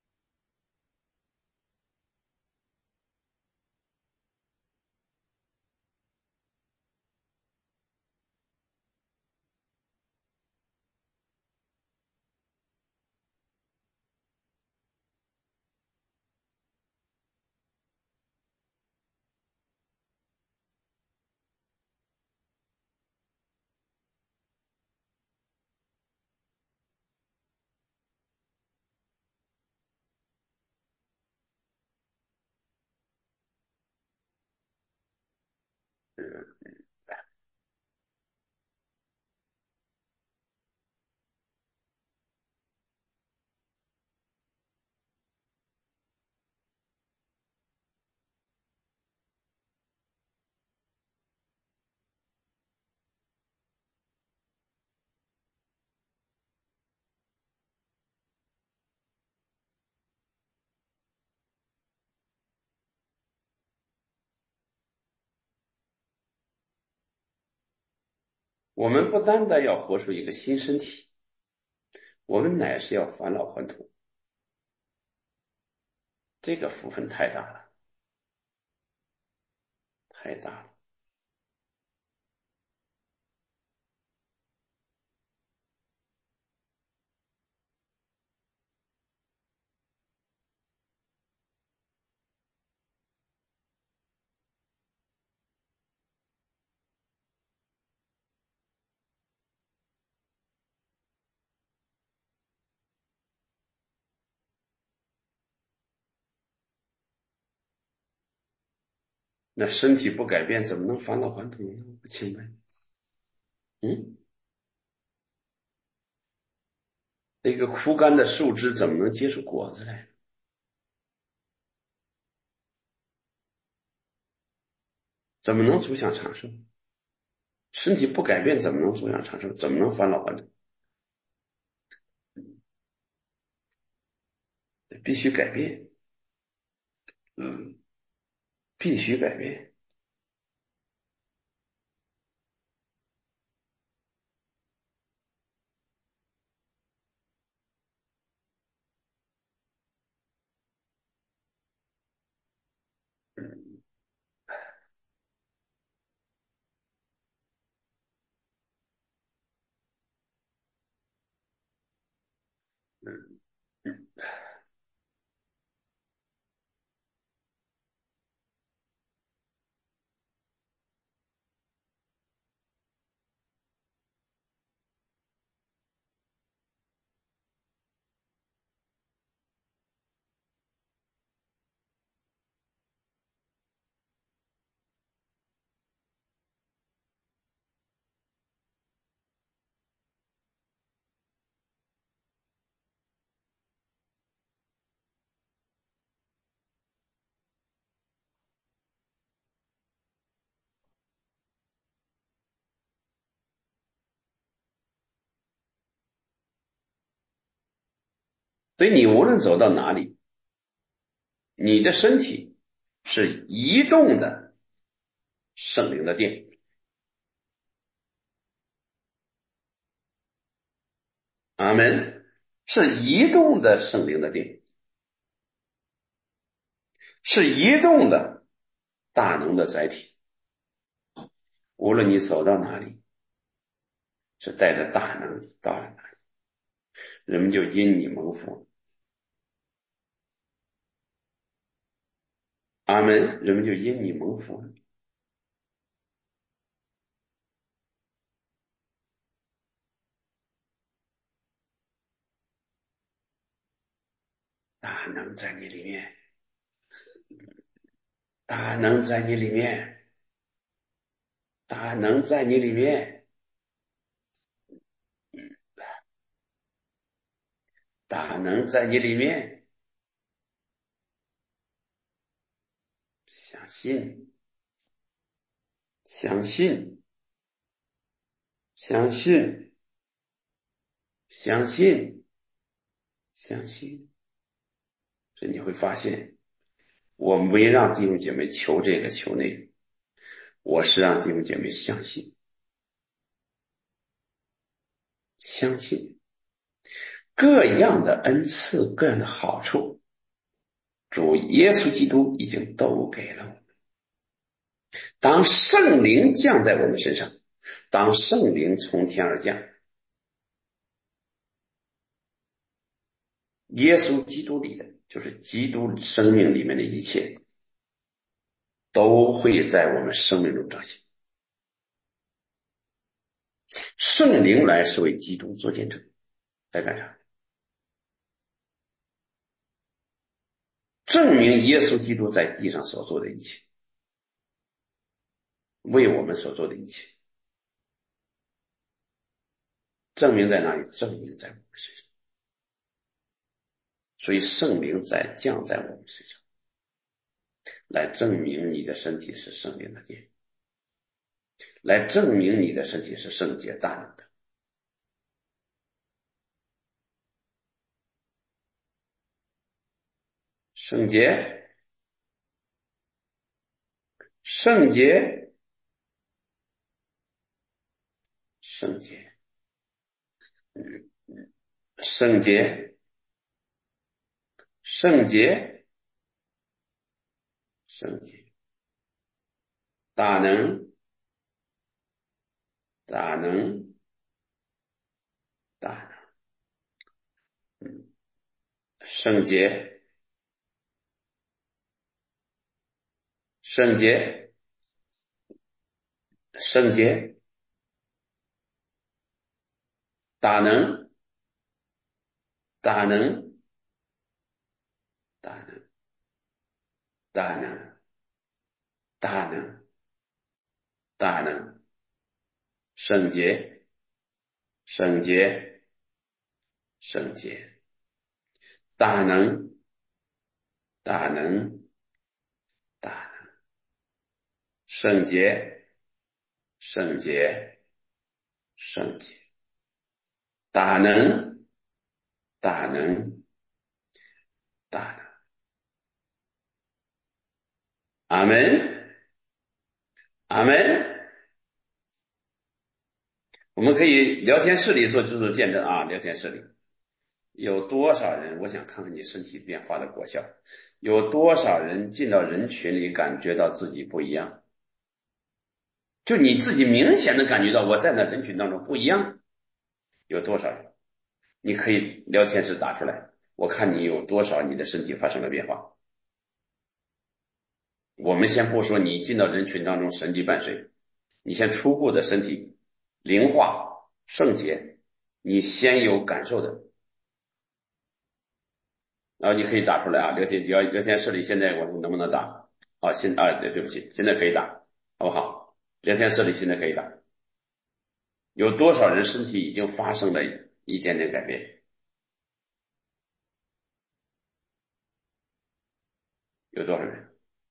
S1: 我们不单单要活出一个新身体，我们乃是要返老还童。这个福分太大了，太大了。那身体不改变，怎么能返老还童呢？不清白。嗯，那个枯干的树枝怎么能结出果子来？怎么能走向长寿？身体不改变，怎么能走向长寿？怎么能返老还童？必须改变，嗯，必须改变。 所以你无论走到哪里，你的身体是移动的圣灵的殿。阿门。是移动的圣灵的殿，是移动的大能的载体。无论你走到哪里，是带着大能到了哪里，人们就因你蒙福。阿门。人们就因你蒙福。大能在你里面，大能在你里面，大能在你里面，大能在你里面。相信，相信，相信，相信，相信。所以你会发现，我没让弟兄姐妹求这个求那个，我是让弟兄姐妹相信，相信各样的恩赐，各样的好处，主耶稣基督已经都给了我们。当圣灵降在我们身上，当圣灵从天而降，耶稣基督里的就是基督生命里面的一切，都会在我们生命中彰显。圣灵来是为基督做见证，在干啥？证明耶稣基督在地上所做的一切，为我们所做的一切。证明在哪里？证明在我们身上。所以圣灵降在我们身上，来证明你的身体是圣灵的殿，来证明你的身体是圣洁大能的。圣洁，圣洁，圣洁，圣洁，圣洁，圣洁，大能，大能，大能，圣洁，圣洁，圣洁，大能，大能，大能，大能，大能，大能，圣洁，圣洁，圣洁，大能，大能，大能，圣洁，圣洁，圣洁，大能，大能，大能。阿门，阿门。我们可以聊天室里做见证啊，聊天室里有多少人？我想看看你身体变化的果效，有多少人进到人群里感觉到自己不一样？就你自己明显的感觉到我在那人群当中不一样，有多少人？你可以聊天室打出来，我看你有多少你的身体发生了变化。我们先不说你进到人群当中神迹伴随，你先初步的身体灵化圣洁，你先有感受的，然后你可以打出来啊。聊天室里现在我们能不能打？啊，对不起，现在可以打，好不好？聊天室里现在可以打。有多少人身体已经发生了一点点改变？有多少人？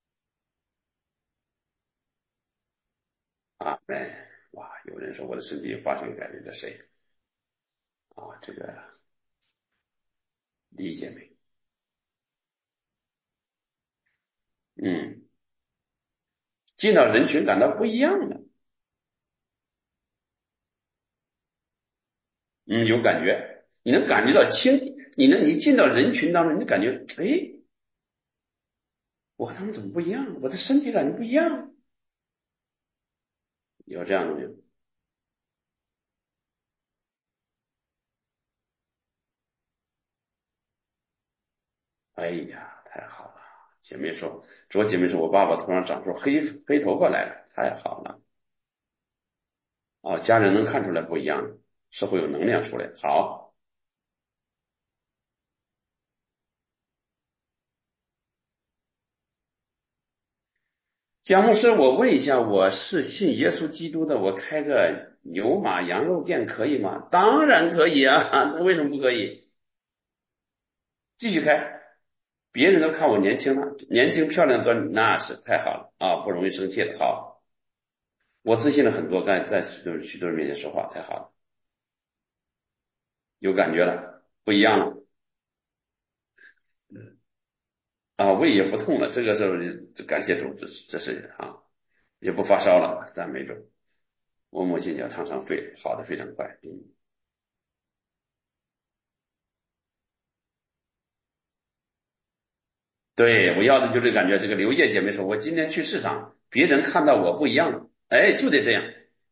S1: 啊，哎，哇，有人说我的身体发生改变，这谁？啊，这个理解没？嗯，进到人群感到不一样了。嗯，有感觉，你能感觉到你进到人群当中，你感觉，哎，我和他们怎么不一样？我的身体感觉不一样，有这样的没有？哎呀，太好了！姐妹说，我姐妹说我爸爸头上长出黑头发来了，太好了。哦，家人能看出来不一样，是会有能量出来。好，姜牧师，我问一下，我是信耶稣基督的，我开个牛马羊肉店可以吗？当然可以啊，为什么不可以？继续开，别人都看我年轻了，年轻漂亮多，那是太好了啊，不容易生气的。好，我自信了很多，在许多人面前说话，太好了，有感觉了，不一样了啊，胃也不痛了，这个时候就感谢主，这是啊，也不发烧了，赞美主。我母亲叫常常肺，好的非常快。嗯，对，我要的就这感觉。这个刘烨姐妹说，我今天去市场，别人看到我不一样了，哎，就得这样。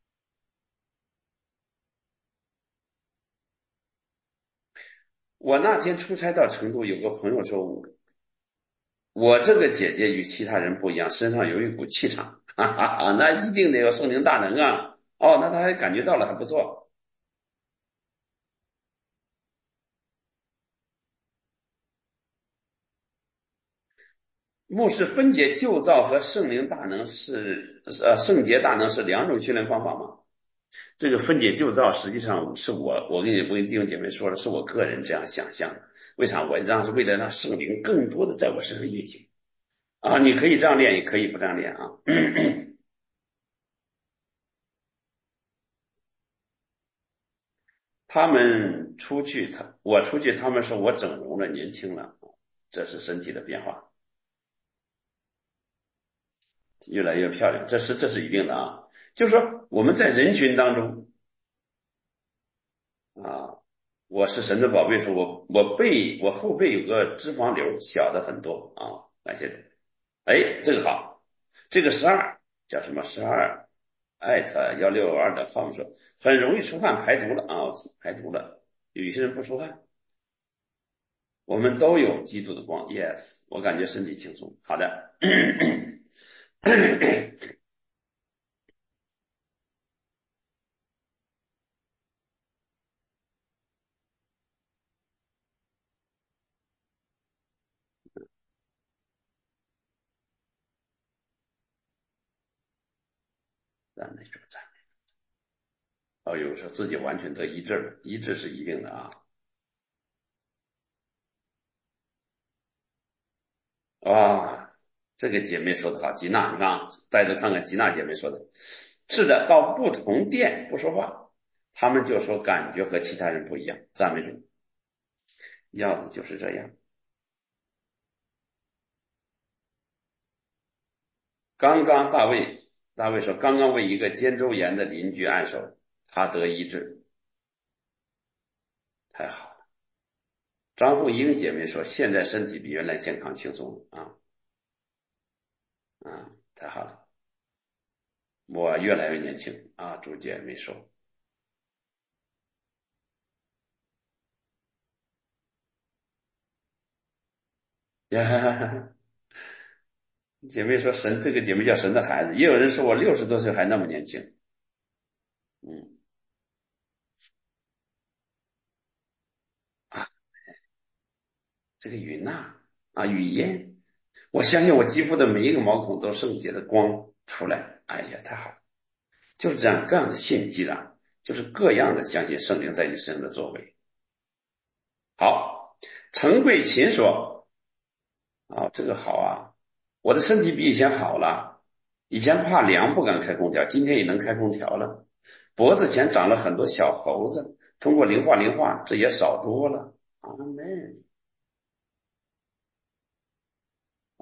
S1: 我那天出差到成都，有个朋友说我这个姐姐与其他人不一样，身上有一股气场，哈哈哈，那一定得有圣灵大能啊！哦，那他还感觉到了，还不错。牧师分解旧造和圣灵大能圣洁大能是两种训练方法吗？这个分解旧造实际上是我跟弟兄姐妹说了，是我个人这样想象的。为啥？是为了让圣灵更多的在我身上运行啊！你可以这样练，也可以不这样练啊。我出去，他们说我整容了，年轻了，这是身体的变化，越来越漂亮，这是一定的啊。就是说我们在人群当中啊，我是神的宝贝，说我后背有个脂肪瘤，小的很多啊，感谢主。哎，这个好，这个12叫什么12艾特162的号码说很容易出汗排毒了啊，排毒了，有些人不出汗。我们都有基督的光，yes，我感觉身体轻松。好的，赞美主，赞美。哦，有时候自己完全得医治了，医治是一定的啊。啊，这个姐妹说的好，吉娜，你看啊，大家都看看吉娜姐妹说的，是的，到不同店不说话，他们就说感觉和其他人不一样。赞美主，要的就是这样。刚刚大卫说，刚刚为一个肩周炎的邻居按手，他得医治，太好了。张凤英姐妹说，现在身体比原来健康轻松啊啊，太好了，我越来越年轻啊，朱姐妹说，姐妹说这个姐妹叫神的孩子，也有人说我60多岁还那么年轻，嗯啊，这个云呐雨烟，我相信我肌肤的每一个毛孔都圣洁的光出来，哎呀，太好了，就是这样各样的信息啊，就是各样的相信圣灵在你身上的作为。好，陈桂琴说啊，这个好啊，我的身体比以前好了，以前怕凉不敢开空调，今天也能开空调了。脖子前长了很多小猴子，通过灵化，这也少多了。阿门。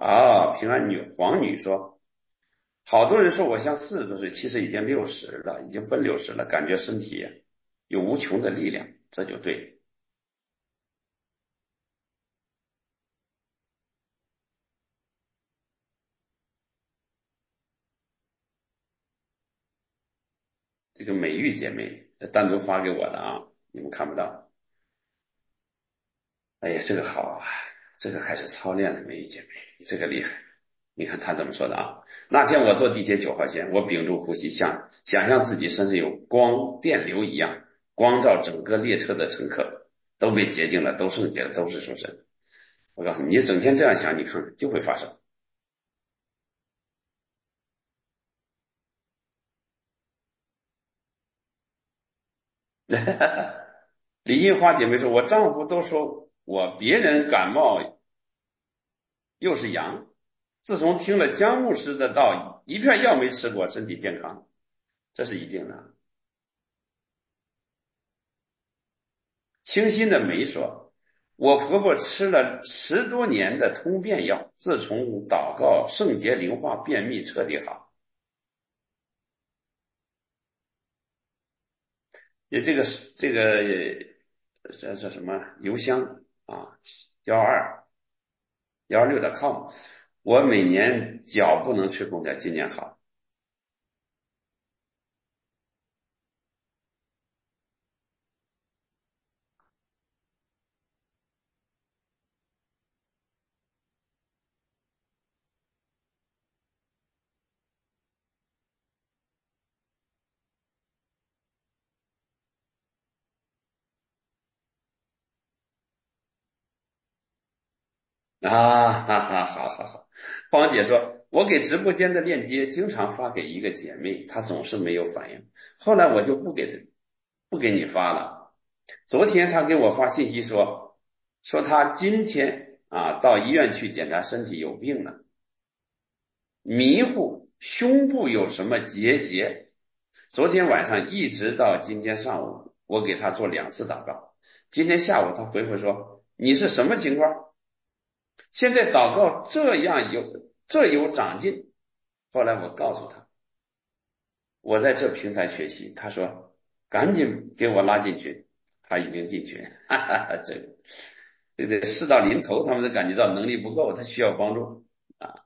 S1: 啊，平安女黄女说，好多人说我像40多岁，其实已经60了，已经奔60了，感觉身体有无穷的力量，这就对。这个美玉姐妹单独发给我的啊，你们看不到。哎呀，这个好啊，这个开始操练了，美玉姐妹，你这个厉害。你看她怎么说的啊？那天我坐地铁9号线，我屏住呼吸，想象自己身上有光电流一样，光照整个列车的乘客都被洁净了，都圣洁了，都是属神。我告诉你，你整天这样想，你看看就会发生。李银花姐妹说，我丈夫都说我别人感冒又是阳，自从听了姜牧师的道，一片药没吃过，身体健康，这是一定的。清新的梅说，我婆婆吃了10多年的通便药，自从祷告圣洁灵化，便秘彻底好。也这叫什么邮箱啊1216.com，我每年脚不能吹空调，今年好。啊，哈哈，好好好。芳姐说，我给直播间的链接经常发给一个姐妹，她总是没有反应，后来我就不给你发了。昨天她给我发信息说她今天到医院去检查身体有病了，迷糊，胸部有什么结节。昨天晚上一直到今天上午，我给她做2次祷告。今天下午她回复说你是什么情况？现在祷告这有长进。后来我告诉他，我在这平台学习，他说赶紧给我拉进群，他已经进群，哈哈哈，这个事到临头，他们都感觉到能力不够，他需要帮助啊。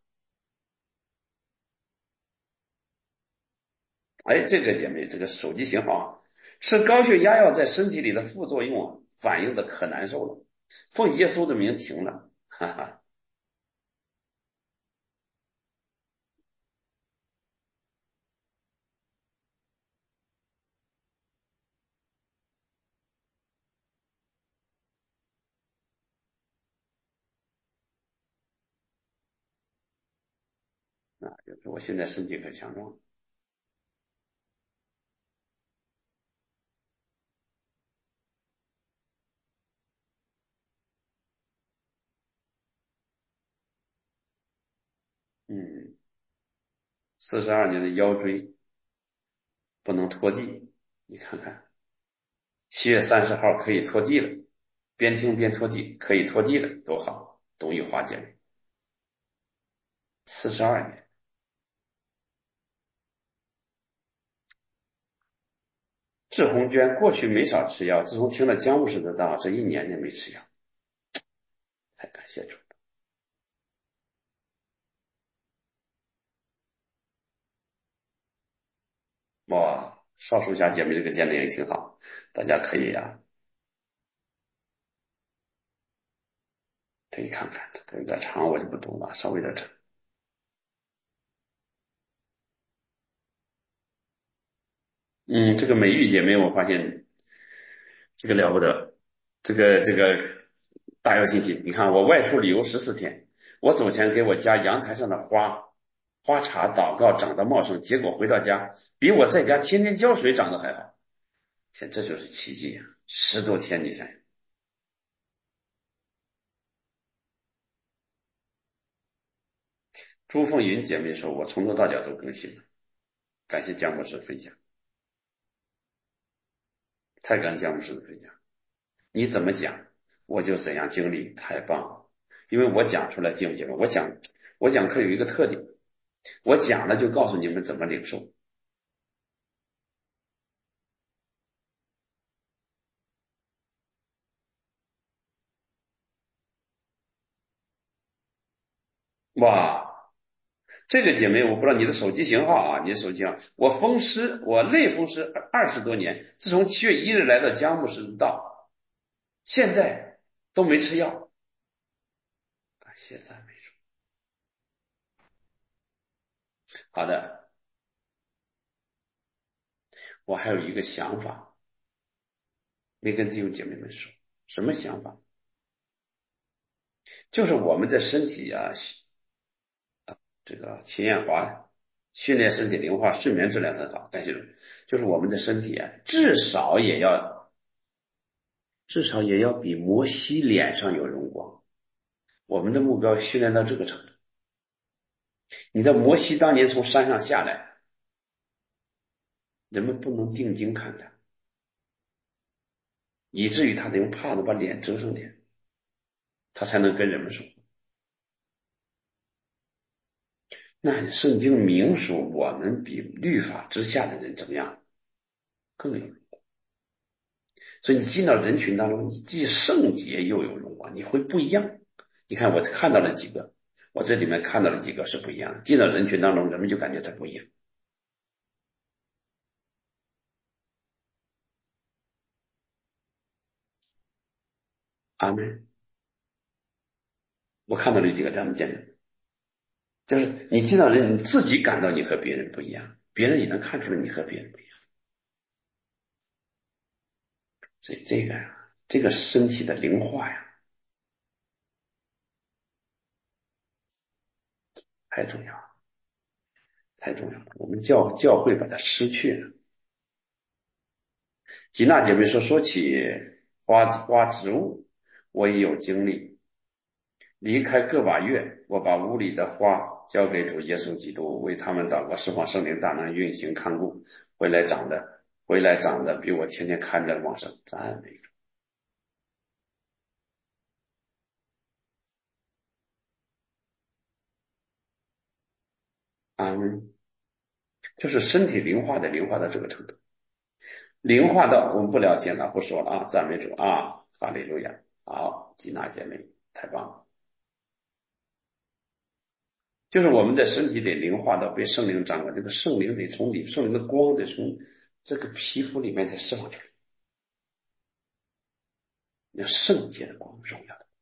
S1: 哎，这个姐妹，这个手机型号吃高血压药在身体里的副作用反应的可难受了，奉耶稣的名停了，哈哈。就是我现在身体可强壮。嗯，42年的腰椎不能拖地，你看看7月30号可以拖地了，边听边拖地，可以拖地了，多好！董宇华姐妹，42年。志红娟过去没少吃药，自从听了姜牧师的道，这1年没吃药，太感谢主了。哇，少数侠姐妹这个见的也挺好，大家可以可以看看，这个有点长，我就不读了，稍微有点长。嗯，这个美玉姐妹，我发现这个了不得，这个大有信心。你看，我外出旅游14天，我走前给我家阳台上的花茶祷告，长得茂盛，结果回到家比我在家天天浇水长得还好。天，这就是奇迹呀！10多天，你想想。朱凤云姐妹说，我从头到脚都更新了，感谢姜博士分享，太感恩姜博士的分享。你怎么讲，我就怎样经历，太棒了。因为我讲出来，记不记得？ 我讲课有一个特点，我讲了就告诉你们怎么领受。哇，这个姐妹，我不知道你的手机型号啊，你的手机号，我风湿，我类风湿20多年，自从7月1日来到佳木斯道，现在都没吃药，感谢赞美主。好的，我还有一个想法没跟弟兄姐妹们说，什么想法？就是我们的身体啊，这个秦艳华训练身体灵化，睡眠质量很好，感谢主。就是我们的身体啊，至少也要比摩西脸上有荣光。我们的目标训练到这个程度。你的摩西当年从山上下来，人们不能定睛看他，以至于他得用帕子把脸遮上点，他才能跟人们说。那圣经明说我们比律法之下的人怎么样更有荣光，所以你进到人群当中，你既圣洁又有荣光，你会不一样。你看我看到了几个，我这里面看到了几个是不一样的，进到人群当中，人们就感觉他不一样。阿门。我看到了几个这样的见证，就是你进到人，你自己感到你和别人不一样，别人也能看出来你和别人不一样。所以这个呀，这个身体的灵化呀，太重要了，太重要了。我们教会把它失去了。吉娜姐妹说起花植物，我也有经历。离开个把月，我把屋里的花交给主耶稣基督，为他们祷告，释放圣灵大能运行看顾，回来长得比我天天看着旺盛，赞美主。阿门。就是身体灵化到这个程度，灵化到我们不了解了，不说了啊，赞美主啊，哈利路亚。好，吉娜姐妹，太棒了。就是我们的身体得灵化到被圣灵掌管，这个圣灵得从里，圣灵的光得从这个皮肤里面再释放出来，那圣洁的光，荣耀的。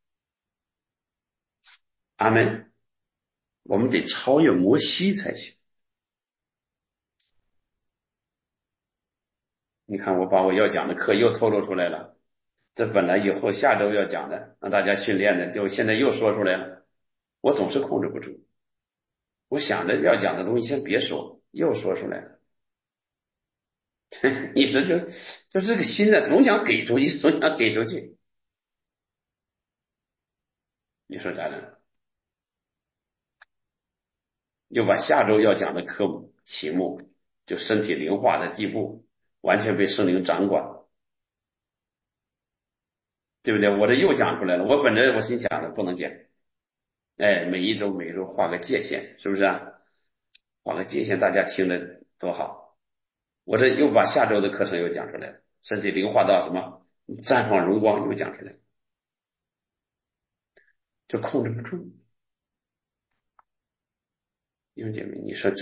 S1: 阿门。我们得超越摩西才行。你看，我把我要讲的课又透露出来了，这本来以后下周要讲的，让大家训练的，就现在又说出来了。我总是控制不住，我想着要讲的东西先别说，又说出来了。你说就这个心呢，总想给出去，总想给出去。你说咋整？又把下周要讲的科目题目，就身体灵化的地步，完全被圣灵掌管，对不对？我这又讲出来了。我本着我心想的不能讲，哎，每一周画个界限，是不是啊？画个界限，大家听着多好。我这又把下周的课程又讲出来了，身体灵化到什么绽放荣光又讲出来了，就控制不住。弟兄姐妹，你说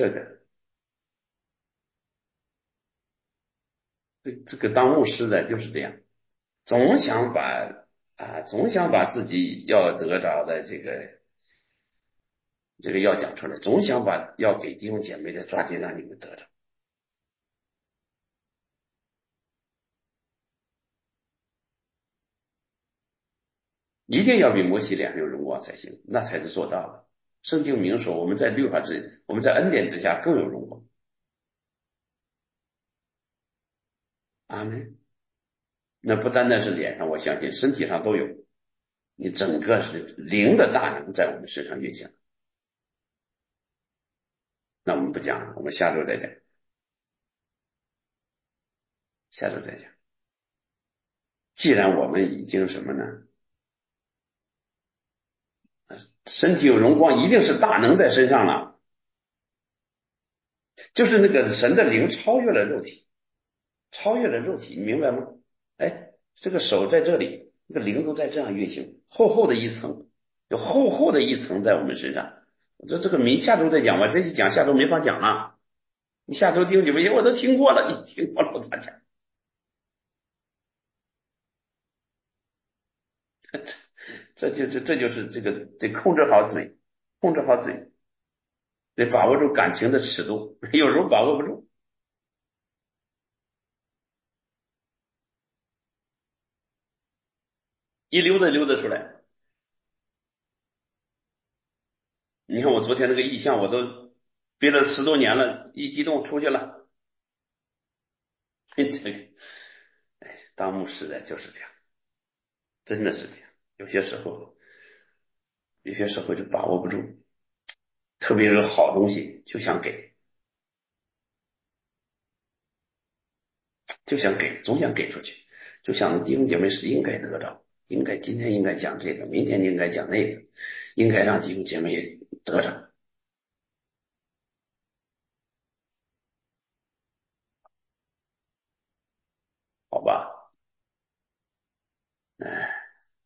S1: 这个当牧师的就是这样，总想总想把自己要得着的这个要讲出来，总想把要给弟兄姐妹的抓紧让你们得着，一定要比摩西脸上有荣光才行，那才是做到的。圣经明说，我们在恩典之下更有荣光。阿门。那不单单是脸上，我相信身体上都有，你整个是灵的大能在我们身上运行。那我们不讲了，我们下周再讲，下周再讲。既然我们已经什么呢？ 身体有荣光，一定是大能在身上了，就是那个神的灵超越了肉体，超越了肉体，你明白吗？哎，这个手在这里，这个灵都在这样运行，厚厚的一层，有厚厚的一层在我们身上。这个明下周再讲吧，这一讲下周没法讲了。你下周听你们，我都听过了，你听过了我咋讲？这就是这个得控制好嘴，控制好嘴，得把握住感情的尺度，有时候把握不住，一溜达溜达出来。你看我昨天那个意象，我都憋了10多年了，一激动出去了。这个，哎，当牧师的就是这样，真的是这样。有些时候，有些时候就把握不住，特别是好东西就想给，就想给，总想给出去，就想弟兄姐妹是应该得着，应该今天应该讲这个，明天应该讲那个，应该让弟兄姐妹得着，好吧？哎，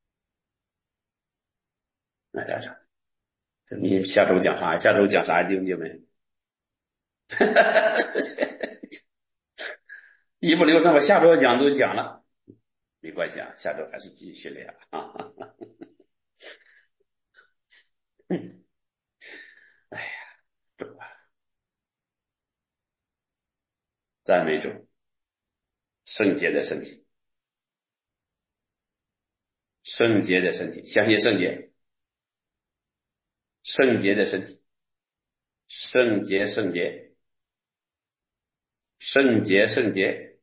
S1: 那家长，这你下周讲啥？下周讲啥？弟兄姐妹？一不留神我下周要讲都讲了，没关系啊，下周还是继续练啊。嗯，哎呀，这赞美主，圣洁的身体，圣洁的身体，相信圣洁，圣洁的身体，圣洁，圣洁，圣洁，圣洁，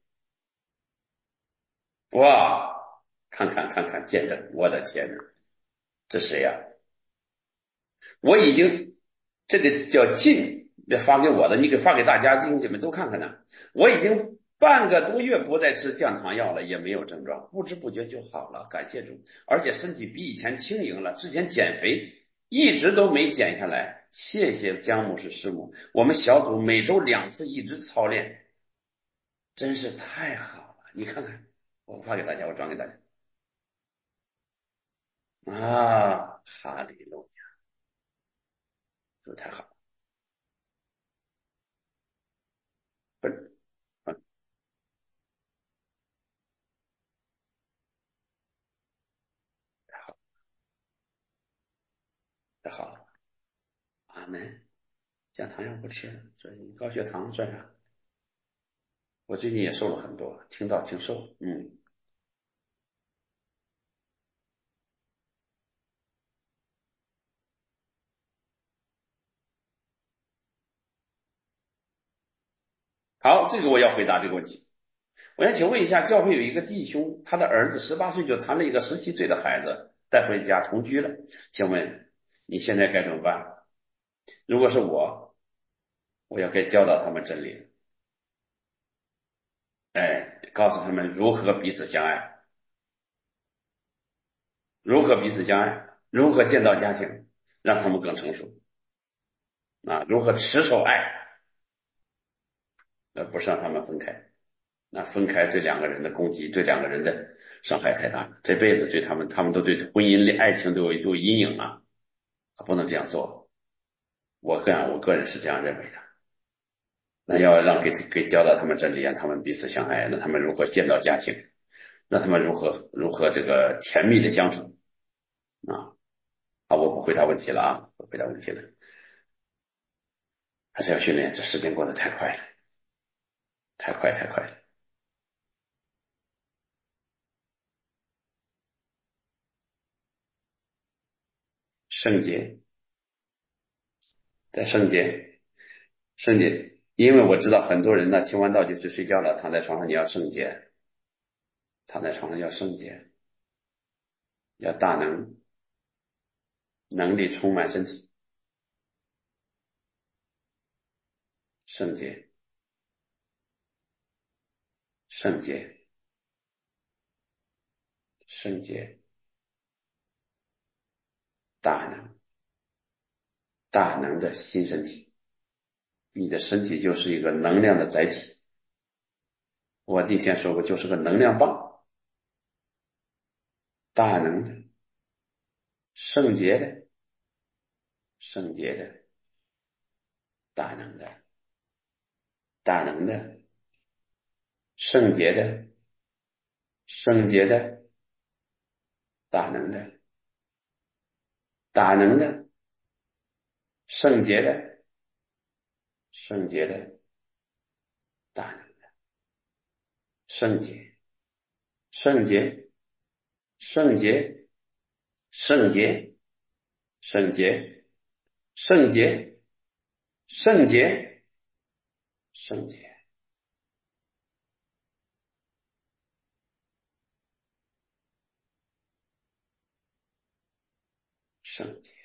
S1: 哇！看看看看，见证，我的天呐，这谁呀、我已经这个叫进，这发给我的，你给发给大家弟兄姐妹都看看呢。我已经半个多月不再吃降糖药了，也没有症状，不知不觉就好了，感谢主，而且身体比以前轻盈了。之前减肥一直都没减下来，谢谢姜母是师母，我们小组每周2次一直操练，真是太好了。你看看，我发给大家，我转给大家啊，哈利路亚，这太好了，不是，太好，太好了，阿门。降糖药不吃了，所以高血糖算啥？我最近也瘦了很多，听到挺瘦，好，这个我要回答这个问题。我想请问一下，教会有一个弟兄，他的儿子18岁就谈了一个17岁的孩子，带回家同居了，请问你现在该怎么办？如果是我，我要该教导他们真理，哎，告诉他们如何彼此相爱，如何彼此相爱，如何建造家庭，让他们更成熟啊，如何持守爱，不是让他们分开。那分开对两个人的攻击，对两个人的伤害太大了，这辈子对他们，他们都对婚姻、爱情都有阴影了，他不能这样做。我个人是这样认为的。那要让给教导他们真理，让他们彼此相爱，让他们如何建造家庭，让他们如何这个甜蜜的相处啊。啊，我不回答问题了啊，不回答问题了，还是要训练。这时间过得太快了，太快太快了。圣洁，在圣洁。圣洁，因为我知道很多人呢，听完道就去睡觉了，躺在床上你要圣洁，躺在床上要圣洁，要大能，能力充满身体，圣洁，圣洁，圣洁，大能。 大能的新身体。你的身体就是一个能量的载体，我那天说过，就是个能量棒，大能的、圣洁的、圣洁的、大能的、大能的、圣洁的、圣洁的、大能的、大能的、圣洁的、圣洁的、大能的、圣洁、圣洁、圣洁、圣洁、圣洁、圣洁、圣洁、圣洁、圣洁、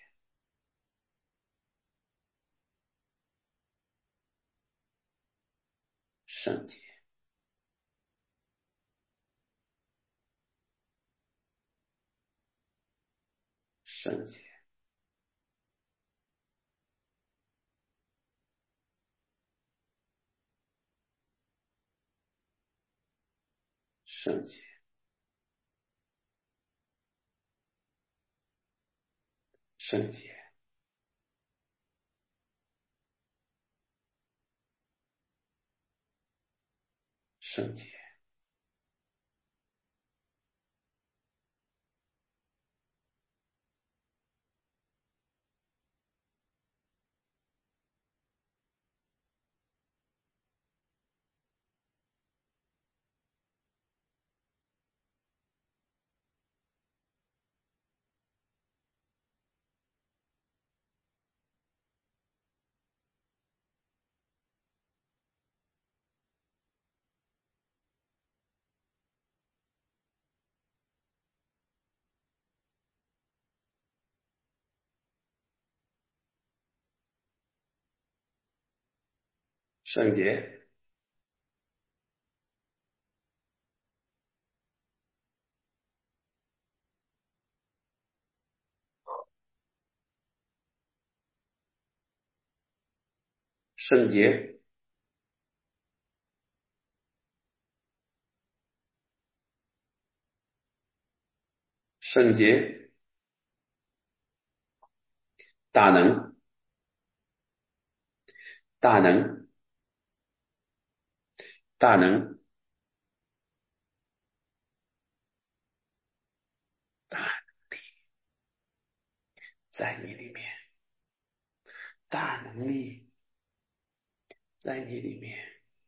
S1: 圣洁、圣洁、圣洁、圣洁、圣洁、圣洁、圣洁、圣洁、大能、大能、大能、大在你里面，大能力在你里面，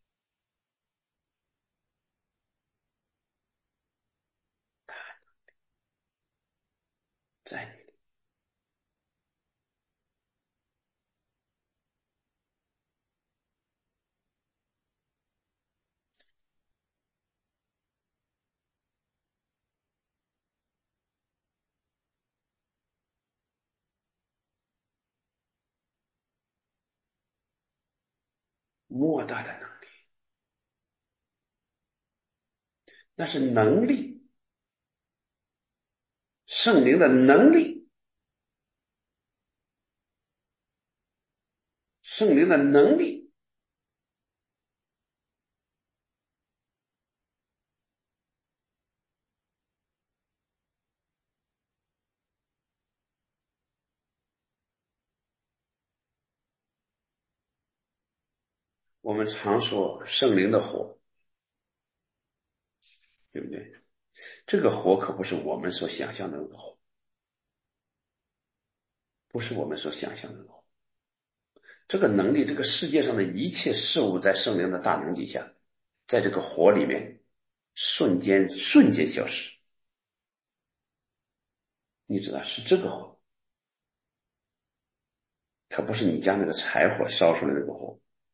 S1: 在你里莫大的能力，那是能力，圣灵的能力，圣灵的能力。我们常说圣灵的火，对不对？这个火可不是我们所想象的那个火，不是我们所想象的那个火。这个能力，这个世界上的一切事物，在圣灵的大能底下，在这个火里面，瞬间消失。你知道是这个火，它不是你家那个柴火烧出来的那个火。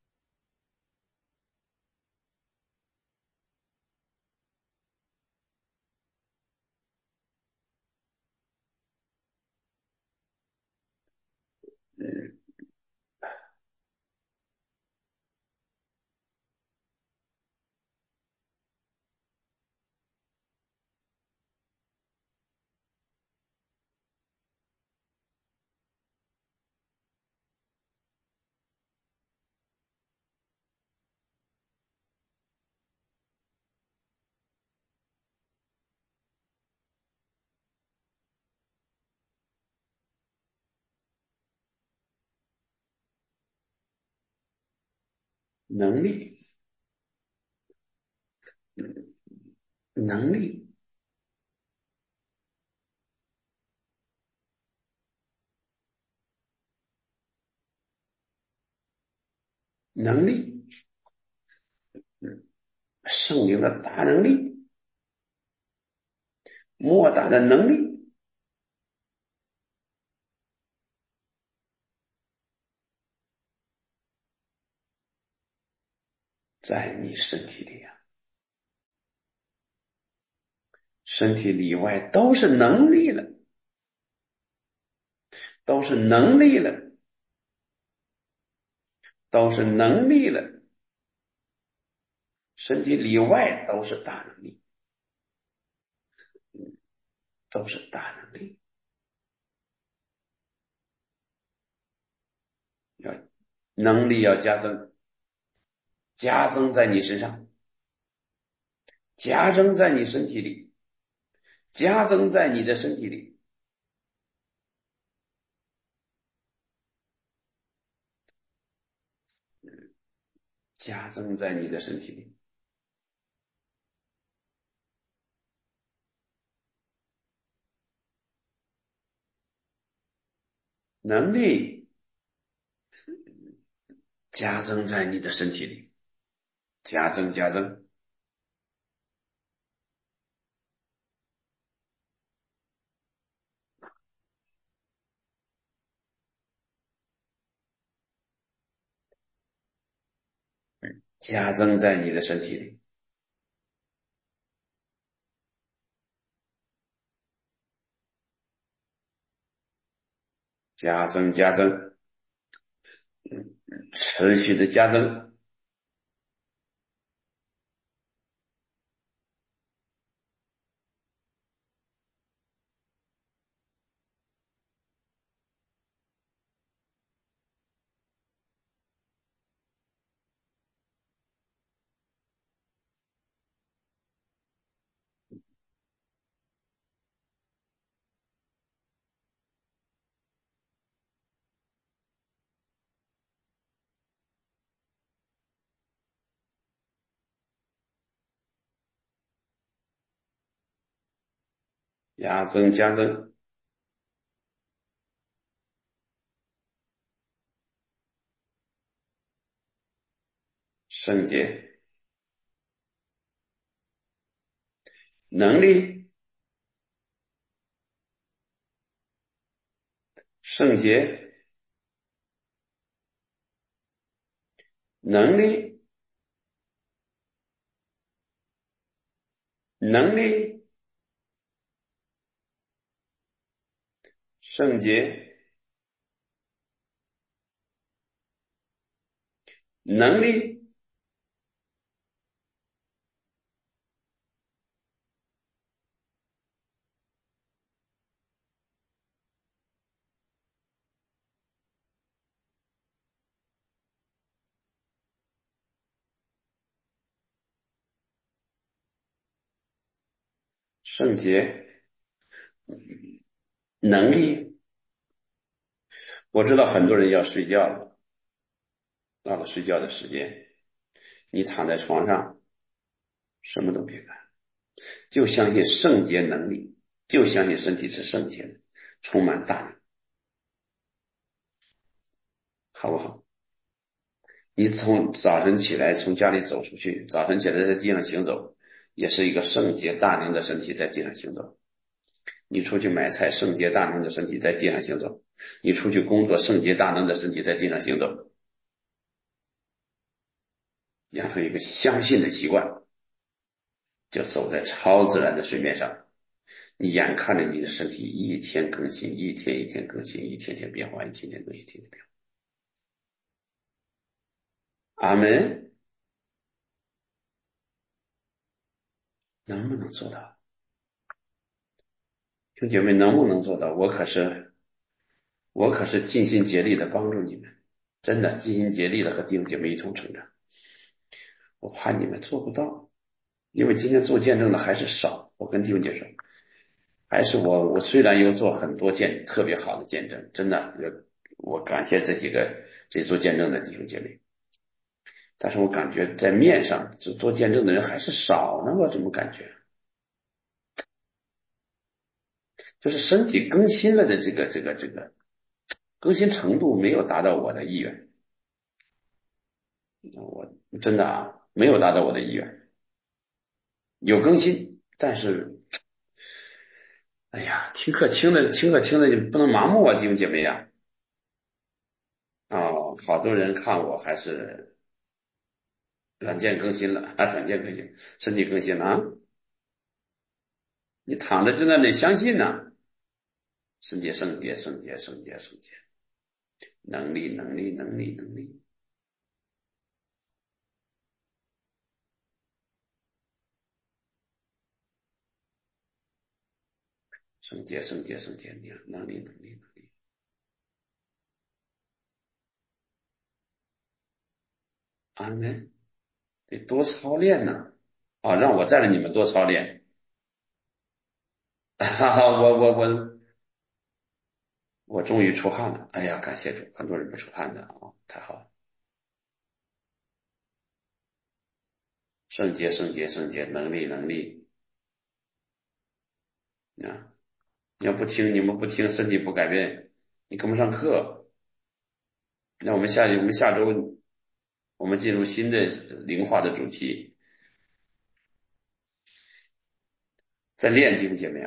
S1: 嗯， 能力，能力，能力，圣灵的大能力，莫大的能力，在你身体里啊，身体里外都是能力了，都是能力了，都是能力了，身体里外都是大能力，都是大能力，要能力要加增，加增在你身上，加增在你身体里，加增在你的身体里，加增在你的身体里，能力加增在你的身体里，加增加增，加增在你的身体里，加增加增，持续的加增，加增加增，圣洁能力，圣洁能力，能力，圣洁能力，圣洁能力。我知道很多人要睡觉了，到了睡觉的时间，你躺在床上，什么都别干，就相信圣洁能力，就相信身体是圣洁的，充满大能，好不好？你从早晨起来从家里走出去，早晨起来在地上行走，也是一个圣洁大能的身体在地上行走。你出去买菜，圣洁大能的身体在地上行走；你出去工作，圣洁大能的身体在地上行走。养成一个相信的习惯，就走在超自然的水面上。你眼看着你的身体一天更新，一天一天更新，一天天变化，一天天更新，一天天变化。阿门。能不能做到？兄姐妹，能不能做到？我可是尽心竭力的帮助你们，真的尽心竭力的和弟兄姐妹一同成长。我怕你们做不到，因为今天做见证的还是少。我跟弟兄姐妹说，还是我虽然有做很多特别好的见证，真的我感谢这做见证的弟兄姐妹。 但是我感觉在面上做见证的人还是少呢，我怎么感觉？就是身体更新了的这个更新程度没有达到我的意愿，我真的没有达到我的意愿，有更新，但是哎呀，听课听的，你不能盲目啊，弟兄姐妹呀！好多人看我还是软件更新了软件更新，身体更新了你躺着就在那里相信呢、圣洁圣洁圣洁圣洁圣洁，能力能力能力能力，圣洁圣洁圣洁，能力能力能力，阿门。得多操练呢让我带着你们多操练，我终于出汗了，哎呀，感谢主，很多人不出汗的太好了，圣洁圣洁圣洁，能力能力啊！你要不听，你们不听，身体不改变，你跟不上课。那我们下周我们进入新的灵化的主题，再练弟兄姐妹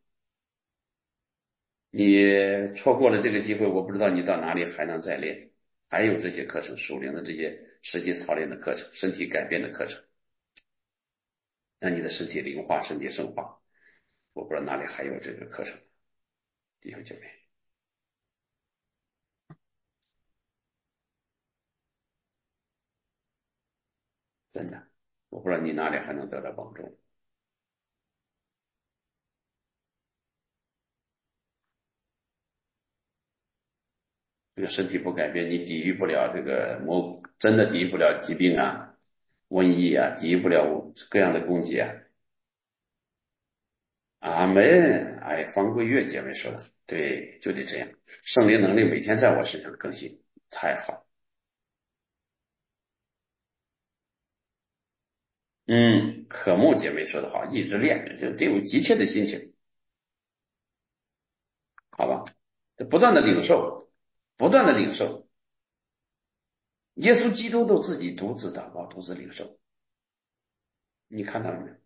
S1: 你错过了这个机会，我不知道你到哪里还能再练，还有这些课程，属灵的这些实际操练的课程，身体改变的课程，让你的身体灵化，身体圣化。我不知道哪里还有这个课程，弟兄姐妹，真的，我不知道你哪里还能得到帮助。这个身体不改变，你抵御不了这个真的抵御不了疾病瘟疫抵御不了各样的攻击阿门。哎，方贵月姐妹说的，对，就得这样。圣灵能力每天在我身上更新，太好。可木姐妹说的好，一直练，就得有急切的心情，好吧？不断的领受，不断的领受。耶稣基督都自己独自祷告，独自领受，你看到了没有？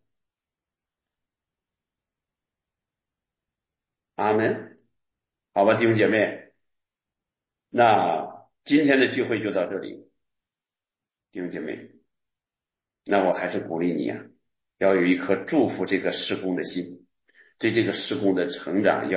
S1: 阿门。好吧，弟兄姐妹，那今天的聚会就到这里，弟兄姐妹，那我还是鼓励你要有一颗祝福这个施工的心，对这个施工的成长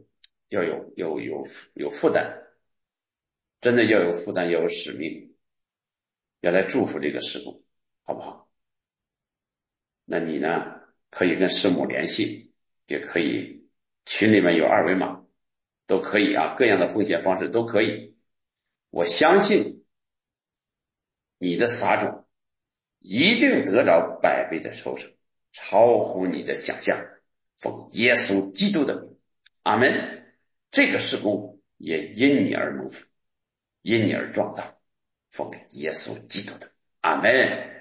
S1: 要有负担，真的要有负担，要有使命，要来祝福这个施工，好不好？那你呢，可以跟师母联系，也可以群里面有二维码，都可以各样的奉献方式都可以。我相信你的撒种一定得着100倍的收成，超乎你的想象。奉耶稣基督的名，阿门。这个事工也因你而蒙福，因你而壮大。奉耶稣基督的，阿门。